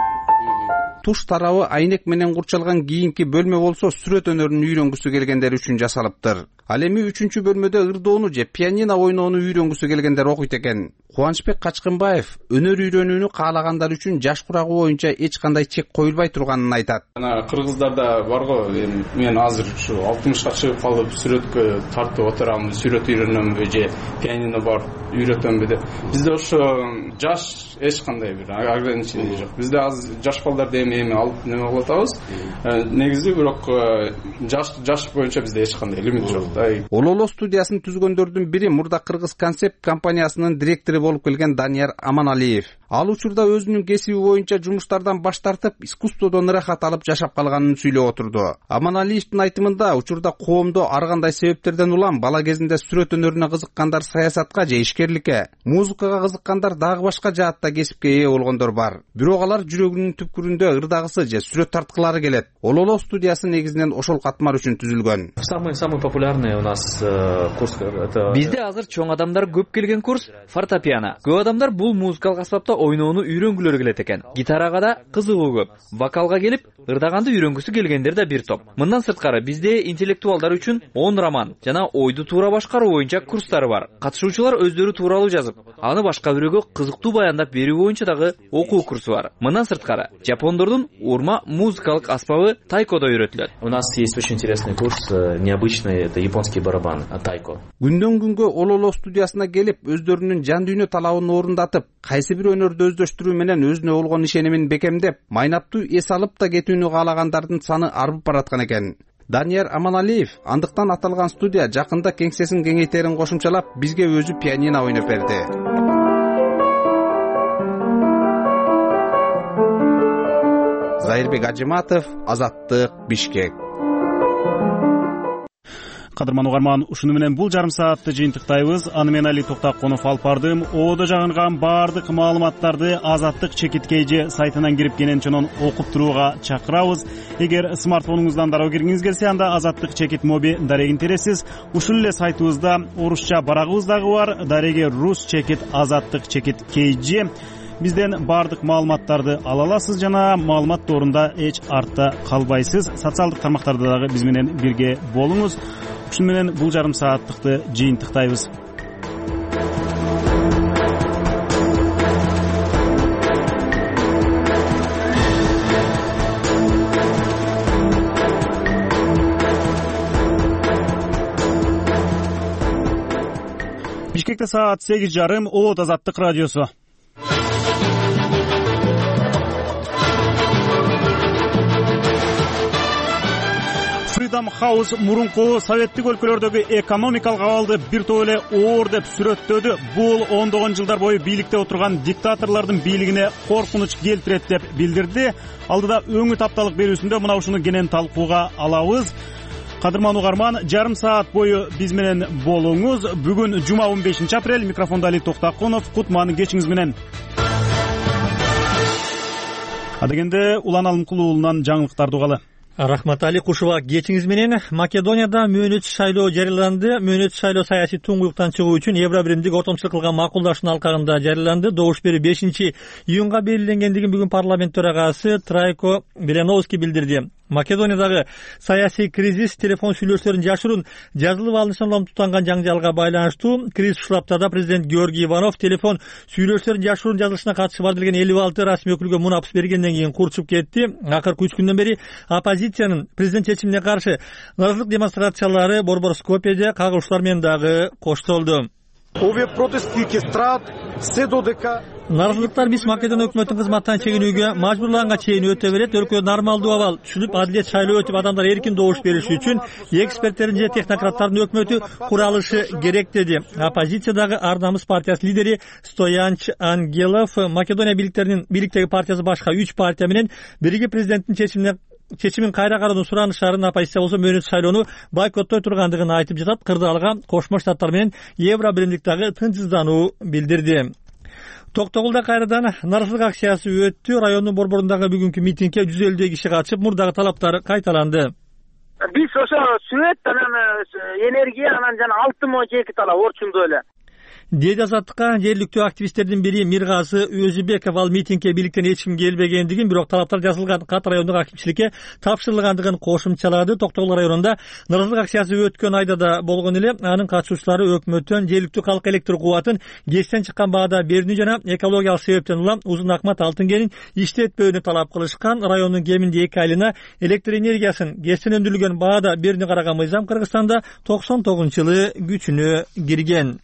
Туш тарабы айнек менен курчалган кийинки бөлмө болсо сүрөт өнөрүн үйрөнгүсү келгендер үчүн жасалыптыр. Ал эми үчүнчү бөлмөдө ырдоону же пианино ойноону үйрөнгүсү келгендер окуйт экен. Кубанычбек Качкынбаев өнөр үйрөнүүнү каалагандар үчүн жаш курагы боюнча эч кандай чек коюлбай турганын айтат. Ана кыргыздарда бар го, мен азыр ушу алтымышка чыгып калып сүрөткө тартып отурамын, сүрөт үйрөнөмбү же пианино бар үйрөтөмбү деп. Бизде ошо жаш эч кандай бир ограничение жок. Бизде азыр жаш балдарды эми эми алып неме кылып атабыз. Негизи бирок жаш жаш боюнча бизде эч кандай лимит жок. Ололо студиясын түзгөндөрдүн бири мурда Кыргыз концепт компаниясынын директору болуп келген Данияр Аманалиев. Ал учурда өзүнүн кесиби боюнча жумуштардан баш тартып, искусстводон ырахат алып жашап калганын сүйлөп отурду. Аманалиевдин айтымында, учурда коомдо ар кандай себептерден улам бала кезинде сүрөт өнөрүнө кызыккандар саясатка же ишкерликке, музыкага кызыккандар дагы башка жаатта кесипке ээ болгондор бар. Бирок алар жүрөгүнүн түпкүрүндө ырдагысы же сүрөт тарткылары келет. Ололо студиясы негизинен ошол катмар үчүн түзүлгөн. Самый самый популярный у нас курс это. Бизде азыр чоң адамдар көп келген курс фортепиано. Көп адамдар бул музыкалык аспапта ойноону үйрөнгүлөрү келет экен. Гитарага да кызыгуу көп. Вокалга келип ырдаганды үйрөнгүсү келгендер да бир топ. Мындан сырткары бизде интеллектуалдар үчүн он роман жана ойду туура башкаруу боюнча курстары бар. Катышуучулар өздөрү тууралуу жазып, аны башка бирөөгө кызыктуу баяндап берүү боюнча дагы окуу курсу бар. Мындан сырткары жапондордун урма музыкалык аспабы тайкодо үйрөтүлөт. У нас есть очень интересный курс, необычный, это японский барабан, тайко. Күндөн күнгө Ололо студиясына келип, өздөрүнүн жан дүйнө талабын орундатып, кайсы бир өнөрдү өздөштүрүү менен өзүнө болгон ишенимин бекемдеп, майнаптуу эс алып да кетүүнү каалагандардын саны арбып бараткан экен. Данияр Аманалиев андыктан аталган студия жакында кеңсесин кеңейтерин кошумчалап, бизге өзү пианино ойноп берди. Зайырбек Ажыматов, Азаттык, Бишкек. кадырман угарман, ушуну менен бул жарым саатты жыйынтыктайбыз. Аны мен Али Токтаконов алып бардым. Оодо жагылган баардык маалыматтарды Азаттык чекит кейжи сайтынан кирип кенен окуп турууга чакырабыз. Эгер смартфонуңуздан дароо киргиңиз келсе, анда Азаттык чекит моби дарегин тересиз. Ушул эле сайтыбызда орусча барагыбыз дагы бар. Дареги рус чекит Азаттык чекит кейжи. Бизден баардык маалыматтарды ала аласыз жана маалымат тоорунда эч артта калбайсыз. Социалдык тармактарда дагы биз менен бирге болуңуз. Ушуну менен бул жарым сааттыкты жыйынтыктайбыз. Бишкекте саат сегиз жарым. Оот Азаттык радиосу. Freedom House мурунку советтик өлкөлөрдөгү экономикалык абалды бир топ эле оор деп сүрөттөдү. Бул ондогон жылдар бою бийликте отурган диктаторлордун бийлигине коркунуч келтирет деп билдирди. Алдыда өңү тапталык берүүсүндө мына ушуну кенен талкууга алабыз. Кадырман угарман, жарым саат бою биз менен болуңуз. Бүгүн жума он бешинчи апрель. Микрофонда Али Токтаконов. Кутман кечиңиз менен. Адегенде Улан Алымкулуу уулунан жаңылыктарды угалы. Рахмат Али Кушуба, кечиңиз менен. Македонияда мөөнөтчү шайлоо жарыяланды. Мөөнөтчү шайлоо саясий туңгуюктан чыгуу үчүн Евробиримдик ортомчулук кылган макулдашуунун алкагында жарыяланды. Добуш берүү бешинчи июнга белгиленгендигин бүгүн парламент төрагасы Трайко Беляновский билдирди. Македониядагы саясий кризис, телефон сүйлөшүүлөрүн жашыруун жазылып алынышынан улам тутанган жаңжалга байланыштуу. Кризис ушул аптада президент Георгий Иванов телефон сүйлөшүүлөрүн жашыруун жазылышына катышы бар деген элүү алты расмий өкүлгө мунапыс бергенден кийин курчуп кетти. Акыркы үч күндөн бери оппозициянын президент чечимине каршы нааразылык демонстрациялары Борбор Скопьеде кагылышуулар менен дагы коштолду. Овие протести ќе траат се додека Нааразылыктар биз Македония өкмөтүнүн кызматтан чегинүүгө мажбурланганга чейин өтө берет. Өлкөдө нормалдуу абал түшүнүп, адилет шайлоо өтүп, адамдар эркин добуш бериши үчүн эксперттердин же технократтардын өкмөтү куралышы керек деди. Оппозициядагы Ар намыс партиясынын лидери Стоянч Ангелов Македония бийликтеринин бийликтеги партиясы башка үч партия менен биригип президенттин чечимине чечимин кайра кароонун суранышарын, оппозиция болсо мөөнөтчү шайлоону бойкоттой тургандыгын айтып жатат. Кырдаалга Кошмо Штаттар менен Евробиримдиктеги тынчсыздануу билдирди. Токтогулда кайрадан нааразылык акциясы өттү. Райондун борборундагы бүгүнкү митингге жүз элүүдөй киши катышып, мурдагы талаптар кайталанды. Биз ошо свет анан энергия анан жана алтын моюнча эки талап орчундуу эле. Деди Азаттыкка жергиликтүү активисттердин бири Миргазы Өзүбеков ал митингге бийликтен эч ким келбегендигин, бирок талаптар жазылган кат райондук акимчиликке тапшырылгандыгын кошумчалады. Токтогул районунда нааразылык акциясы өткөн айда да болгон эле. Анын катышуучулары өкмөттөн жергиликтүү калк электр кубатын гэстен чыккан баада берүүнү жана экологиялык себептен улам узун акмат алтын кенин иштетпөөнү талап кылышкан. Райондун кеминде эки айлына электр энергиясын гэстен өндүрүлгөн баада берүүнү караган мыйзам Кыргызстанда токсон тогузунчу жылы күчүнө кирген.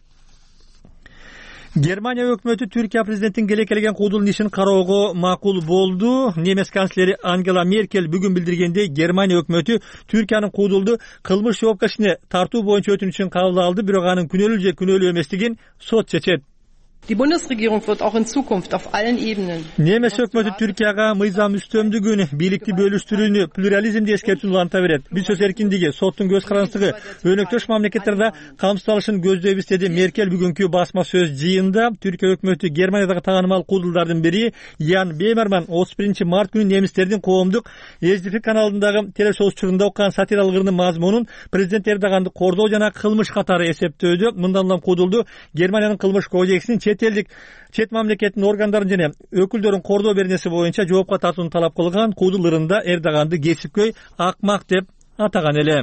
Германия өкмөтү Түркия президентин келе келген куудулдун ишин кароого макул болду. Немец канцлери Ангела Меркель бүгүн билдиргендей, Германия өкмөтү Түркиянын куудулду кылмыш жоопкерчилигине тартуу боюнча өтүнүчүн кабыл алды, бирок анын күнөөлүү же күнөөлүү эместигин сот чечет. Die Bundesregierung wird auch in Zukunft auf allen Ebenen. Немес өкмөтү Түркияга мыйзам үстөмдүгүн, бийликти бөлүштүрүүнү, плюрализмди эскертүүнү уланта берет. Биз сөз эркиндиги, соттун көз карандысыздыгы өнөктөш мамлекеттерде камсыздалышын көздөйбүз, деди Меркель бүгүнкү басма сөз жыйында. Түркия өкмөтү Германиядагы таанымал куудулдардын бири Ян Беймерман отуз биринчи март күнү немистердин коомдук эйч ди эф каналындагы телешоу учурунда окуган сатиралык ырдын мазмунун президент Эрдоганды кордоо жана кылмыш катары эсептөөдө. Мындан улам куудулду Германиянын кылмыш кодексинин чет элдик чет мамлекеттин органдарын жана өкүлдөрүн кордоо беренеси боюнча жоопко тартууну талап кылган. Куудул ырында Эрдоганды кесипкөй акмак деп атаган эле.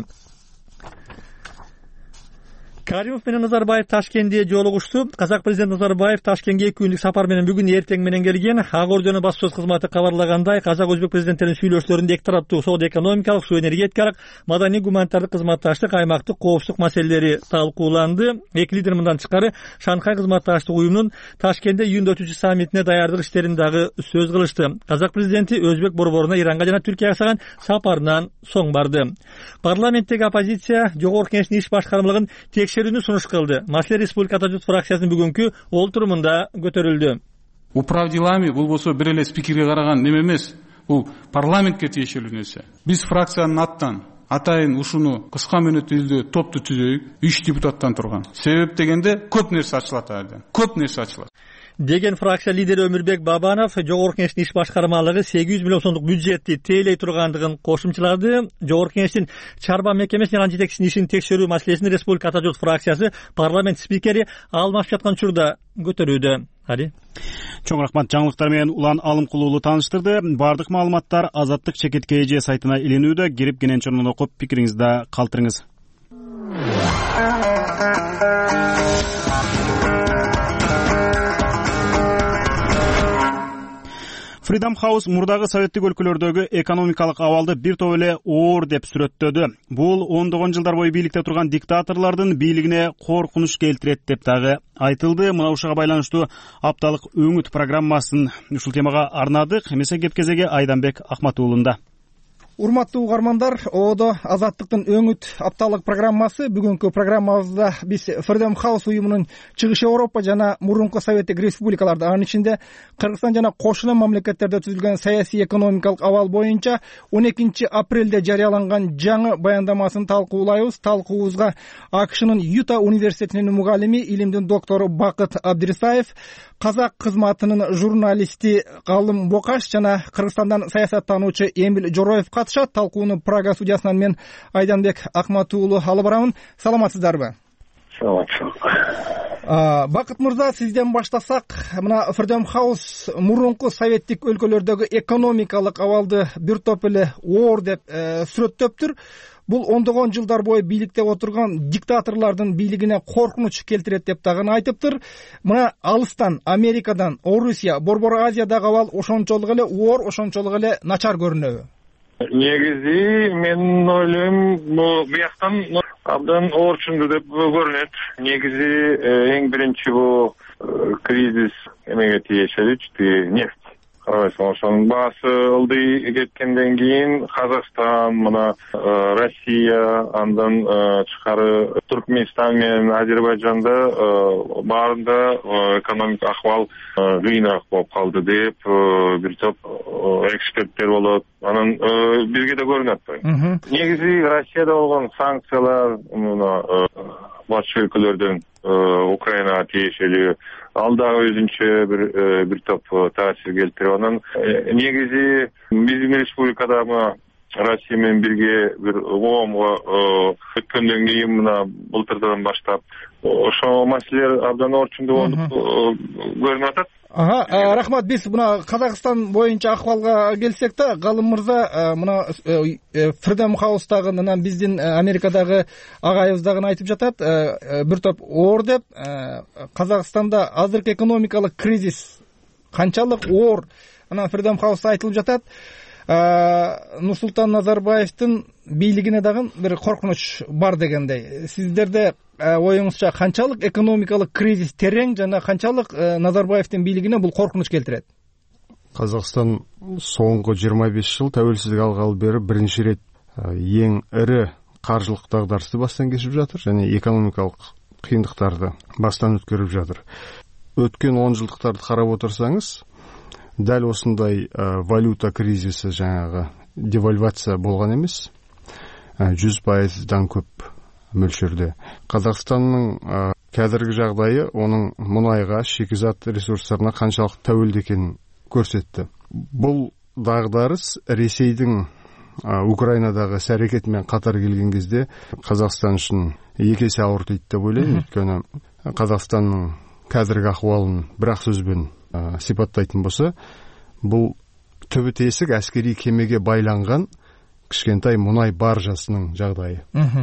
Каримов менен Назарбаев Ташкентте жолугушту. Казак президент Назарбаев Ташкентке эки күндүк сапар менен бүгүн эртең менен келген. Ак Ордонун баспасөз кызматы кабарлагандай, казак өзбек президенттеринин сүйлөшүүлөрүндө эки тараптуу соода-экономикалык, суу энергетикалык, маданий гуманитардык кызматташтык, аймактык коопсуздук маселелери талкууланды. Эки лидер мындан тышкары Шанхай кызматташтык уюмунун Ташкентте июнда өтүүчү саммитине даярдык иштерин дагы сөз кылышты. Казак президенти өзбек борборуна Иранга жана Түркияга жасаган сапарынан соң барды. Парламенттеги оппозиция Жогорку Кеңештин иш башкармалыгын текшерүүнү сунуш кылды. Маселе Республикада жут фракциясынын бүгүнкү олтурумунда көтөрүлдү. Управ делами болбосо бир эле спикерге караган неме эмес, бул парламентке тиешелүү нерсе. Биз фракциянын аттан атайын ушуну кыска мөөнөттүү топту түзөйүк, үч депутаттан турган. Себеп дегенде көп нерсе ачылат айдан. Көп нерсе ачылат деген фракция лидери Өмүрбек Бабанов Жогорку Кеңештин иш башкармалыгы сегиз жүз миллион сомдук бюджетти тейлей тургандыгын кошумчалады. Жогорку Кеңештин чарба мекемесинин анын жетекчисинин ишин текшерүү маселесин Республика Ата журт фракциясы парламент спикери алмашып жаткан учурда көтөрүүдө. Али чоң рахмат. Жаңылыктар менен Улан Алымкулуулу тааныштырды. Бардык маалыматтар Азаттык чекит КЖ сайтына илинүүдө. Кирип кенен чорунан окуп пикириңизди калтырыңыз. Freedom House мурдагы советтик өлкөлөрдөгү экономикалык абалды бир топ эле оор деп сүрөттөдү. Бул ондогон жылдар бою бийликте турган диктаторлордун бийлигине коркунуч келтирет деп дагы айтылды. Мына ушуга байланыштуу апталык өңүт программасын ушул темага арнадык. Эмесе кеп кезеги Айданбек Ахматуулунда. Урматтуу угармандар, оодо Азаттыктын өңүт апталык программасы. Бүгүнкү программабызда биз Freedom House уюмунун чыгыш Европа жана мурунку советтик республикаларда, анын ичинде Кыргызстан жана кошуна мамлекеттерде түзүлгөн саясий экономикалык абал боюнча он экинчи апрелде жарыяланган жаңы баяндамасын талкуулайбыз. Талкуубузга АКШнын Юта университетинин мугалими, илимдин доктору Бакыт Абдирисаев, казак кызматынын журналисти Галым Бокаш жана Кыргызстандан саясаттануучу Эмил Жороев катышат. Талкууну Прага студиясынан мен Айданбек Ахматуулу алып барамын. Саламатсыздарбы? Саламатчылык. Бакыт мырза, сизден баштасак, мына Freedom House мурунку советтик өлкөлөрдөгү экономикалык абалды бир топ эле оор деп сүрөттөптүр. Бул ондогон жылдар бою бийликте отурган диктаторлордун бийлигине коркунуч келтирет деп дагы айтыптыр. Мына алыстан, Америкадан, Орусия, Борбор Азиядагы абал ошончолук эле оор, ошончолук эле начар көрүнөбү? Негизи мен ойлойм, бияктан абдан оорчунду деп көрүнөт. Негизи эң биринчи бул кризис эмеге тиешелүү, нефть. Ошонун баасы ылдый кеткенден кийин Казакстан, мына Россия, андан тышкары Туркменстан менен Азербайжанда баарында экономик акыбал кыйыныраак болуп калды деп бир топ эксперттер болот. Анан бизге да көрүнөт. Негизи Россияда болгон санкциялар мына башка өлкөлөрдөн Украинага тиешелүү, ал дагы өзүнчө бир бир топ таасир келтирип, анан негизи биздин республикада мына Россия менен бирге бир коомго өткөндөн кийин мына былтырдан баштап ошол маселелер абдан орчунду болуп көрүнүп атат. Ага, рахмат. Биз мына Казакстан боюнча акыбалга келсек да, Галым мырза, мына Freedom House'тагы анан биздин Америкадагы агайыбыз дагы айтып жатат, бир топ оор деп. Казакстанда азыркы экономикалык кризис канчалык оор, анан Freedom House'та айтылып жатат. Нурсултан Назарбаевдин бийлигине дагы бир коркунуч бар дегендей. Сиздерде оюңузча канчалык экономикалык кризис терең жана канчалык Назарбаевдин бийлигине бул коркунуч келтирет? Казакстан соңку жыйырма беш жыл тәуелсиздик алгалы бери биринчи ирет эң ири каржылык дагдарысты баштан кечирип жатыр жана экономикалык кыйындыктарды баштан өткөрүп жатыр. Өткөн он жылдыктарды карап отурсаңыз, дәл осындай валюта кризиси, жаңағы девальвация болгон эмес, жүз пайыздан көп мөлшөрдө. Казакстандын қазіргі жагдайы онун мунайга, шикизат ресурстарына канчалык тәуелді экенин көрсөттү. Бул дагдарыс Ресейдин Украинадагы ис-аракети менен катар келген кезде Казакстан үчүн эки эсе ауыр тийди деп ойлойм. Өйткөнү Казакстандын қазіргі акыбалын бир ак сөз менен сипаттайтын болса, бул түбү тесик әскери кемеге байланган кичкентай мунай баржасынын жагдайы.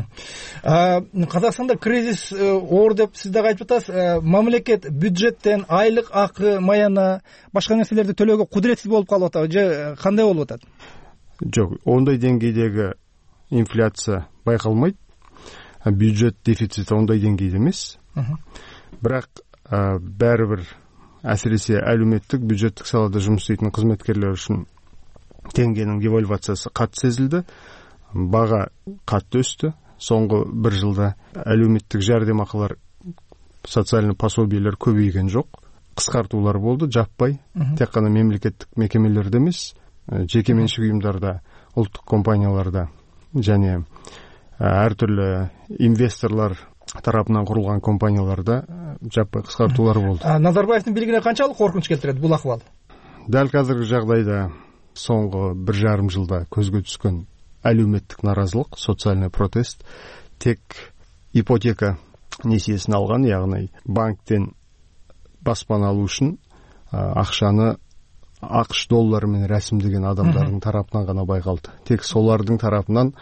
Казакстанда кризис оор деп сиз дагы айтып атасыз. Мамлекет бюджеттен айлык акы, маяна, башка нерселерди төлөөгө кудуретсиз болуп калып атабы же кандай болуп атат? Жок, ондай деңгейдеги инфляция байкалмайт. Бюджет дефицити ондай деңгейде эмес. Бирок баары бир әсіресе әлеуметтік бюджеттік салада жұмыс істейтін қызметкерлер үшін теңгенің девальвациясы қатты сезілді. Баға қатты өсті. Соңғы бір жылда әлеуметтік жәрдемақылар, социальный пособиелер көбейген жоқ. Қысқартулар болды, жаппай. Тек қана мемлекеттік мекемелерде емес, жеке меншік ұйымдарда, ұлттық компанияларда және ар түрлі инвесторлар тарапынан құрылған компанияларда жаппай қысқартулар болды. Назарбаевтың билігіне қаншалық қорқыныш келтіреді бұл ахуал? Дәл қазіргі жағдайда соңғы бір жарым жылда көзге түскен әлеуметтік наразылық, социальный протест тек ипотека несиесін алған, яғни банктен баспана алу үшін ақшаны ақш долларымен рәсімдеген адамдардың тарапынан ғана байқалды. Тек солардың тарапынан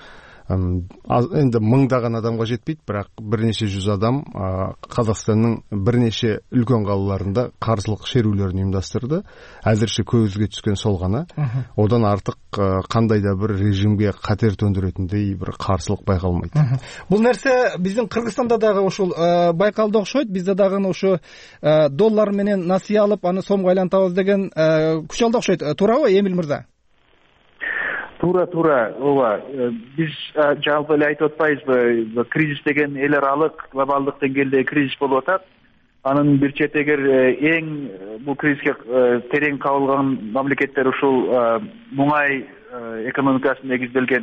енді мыңдаған адамға жетпейді, бірақ бірнеше жүз адам Қазақстанның бірнеше үлкен қалаларында қарсылық шерулерін ұйымдастырды. Әзірше көзге түскен сол ғана. Одан артық қандай да бір режимге қатер төндіретіндей бір қарсылық байқалмайды. Бұл нәрсе біздің Қырғызстанда дағы ошол байқалды окшойт. Bizde дагы ошо доллар менен насие алып, аны сомго айлантабыз деген күч алды окшойт. Туурабы, Эмил мырза? Туура, туура, ооба. Биз жалпы эле айтып атпайбызбы, кризис деген эл аралык глобалдык деңгээлде кризис болуп атат. Анын бир четегер эң бул кризиске терең кабылган мамлекеттер ушул муңай экономикасына негизделген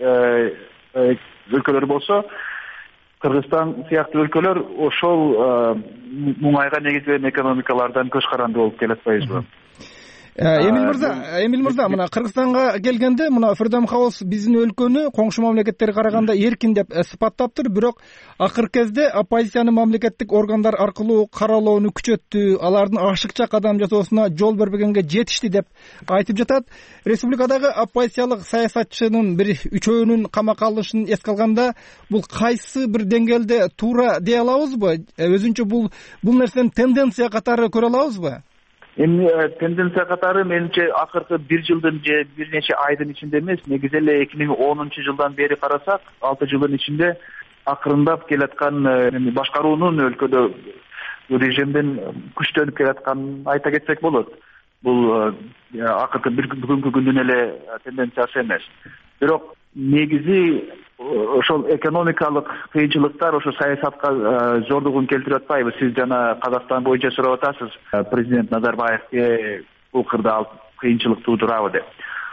өлкөлөр болсо, Кыргызстан сыяктуу өлкөлөр ошол муңайга негизделген экономикалардан көз каранды болуп келатпайбызбы? Эмил мырза, Эмил мырза, мына Кыргызстанга келгенде, мына Freedom House биздин өлкөнү коңшу мамлекеттерге караганда эркин деп сыпаттаптыр, бирок акыркы кезде оппозициянын мамлекеттик органдар аркылуу каралоону күчөттү, алардын ашыкча кадам жасоосуна жол бербегенге жетишти деп айтып жатат. Республикадагы оппозициялык саясатчынын бир үчөөнүн камакка алынышын эске алганда, бул кайсы бир деңгээлде туура дей алабызбы? Өзүнчө бул бул нерсени тенденция катары көрө алабызбы? Эми тенденция катары менимче акыркы бир жылдын же бир нече айдын ичинде эмес, негизи эле эки миң онунчу жылдан бери карасак, алты жылдын ичинде акырындап келаткан башкаруунун өлкөдө режимдин күчтөнүп келатканын айта кетсек болот. Бул акыркы бүгүнкү күндүн эле тенденциясы эмес. Бирок негизи ошол экономикалык кыйынчылыктар ошо саясатка зордугун келтирип атпайбы? Сиз жана Казакстан боюнча сурап атасыз, президент Назарбаевке бул кырдаал кыйынчылык туудурабы деп.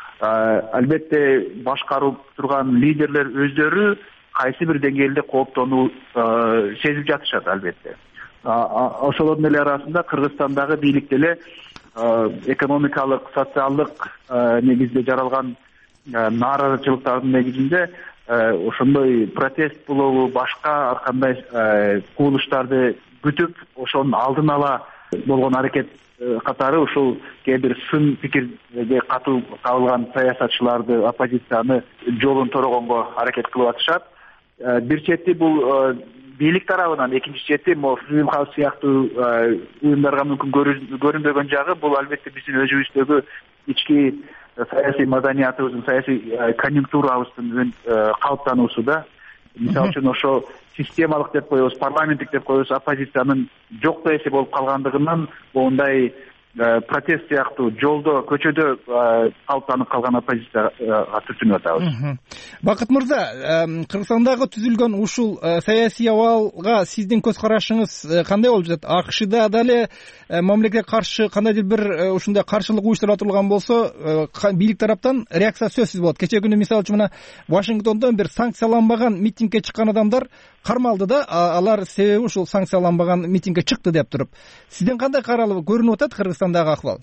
Албетте башкарып турган лидерлер өздөрү кайсы бир деңгээлде кооптонуу сезип жатышат албетте. Ошолордун эле арасында Кыргызстандагы бийлик деле экономикалык, социалдык негизде жаралган нааразычылыктардын негизинде ошондой протест болобу, башка ар кандай кубулуштарды күтүп, ошонун алдын ала болгон аракет катары ушул кээ бир сын пикирге катуу кабылган саясатчыларды, оппозицияны жолун торогонго аракет кылып атышат. Бир чети бул бийлик тарабынан, экинчи чети могу Freedom House сыяктуу уюмдарга мүмкүн көрүнбөгөн жагы бул албетте биздин өзүбүздөгү ички саясий маданиятыбыздын, саясий конъюнктурабыздын калыптануусу. Мисалы үчүн ошо системалык деп коебуз, парламенттик деп коебуз, оппозициянын жокто эсе болуп калгандыгынан мондай протест сыяктуу жолдо, көчөдө калыптанып калган оппозицияга түртүнүп атабыз. Бакыт мырза, Кыргызстандагы түзүлгөн ушул саясий абалга сиздин көз карашыңыз кандай болуп жатат? АКШда дале мамлекетке каршы кандайдыр бир ушундай каршылык уюштурулган болсо, бийлик тараптан реакция сөзсүз болот. Кече күнү мисалы үчүн мына Вашингтондон бир санкцияланбаган митингге чыккан адамдар кармалды да, алар себеби ушул санкцияланбаган митингге чыкты деп туруп. Сизден кандай каралып көрүнүп атат Кыргызстандагы ахвал?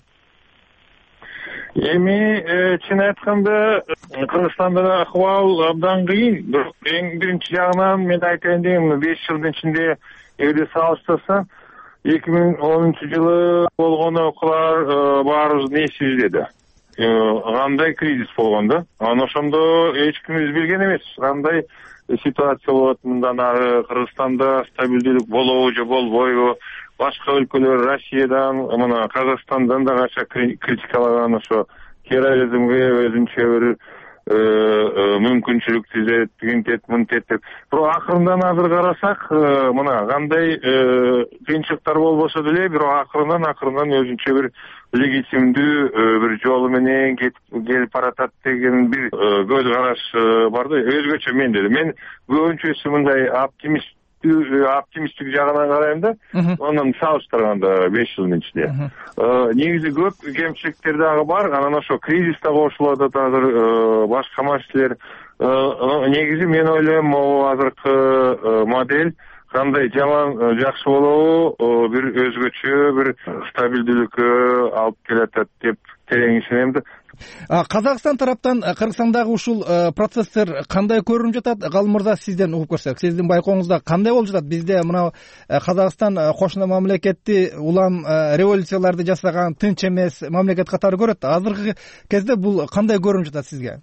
Эми чын айтканда Кыргызстандагы ахвал абдан кыйын. Бирок эң биринчи жагынан мен айтайын дегем, беш жылдын ичинде эгерде салыштырсак, эки миң онунчу жылы болгон окуялар баарыбызды эсибизде. Кандай кризис болгон да. Анан ошондо эч кимибиз билген эмес, кандай ситуация болот мындан ары, Кыргызстанда стабилдүүлүк болобу же болбойбу. Башка өлкөлөр Россиядан, мына Казакстандан да кача критикалаган ошо терроризмге өзүнчө бир мүмкүнчүлүк түзөт, тигинтет, мынтет деп. Бирок акырындан азыр карасак, мына кандай кыйынчылыктар болбосо деле, бирок акырындан акырындан өзүнчө бир легитимдүү бир жолу менен келип баратат деген бир көз караш бар да. Өзгөчө мен деди. Мен көбүнчөсү мындай оптимист оптимисттик жагынан карайм да, анан салыштырганда беш жылдын ичинде. Негизи көп кемчиликтер дагы бар, анан ошо кризис да кошулуп атат азыр, башка маселелер негизи мен ойлойм могу азыркы модель кандай жаман жакшы болобу бир өзгөчө бир стабилдүүлүккө алып келатат деп терең ишенем да. Казакстан тараптан Кыргызстандагы ушул процесстер кандай көрүнүп жатат? Галым мырза, сизден угуп көрсөк, сиздин байкооңузда кандай болуп жатат? Бизде мына Казакстан кошуна мамлекетти улам революцияларды жасаган тынч эмес мамлекет катары көрөт. Азыркы кезде бул кандай көрүнүп жатат сизге?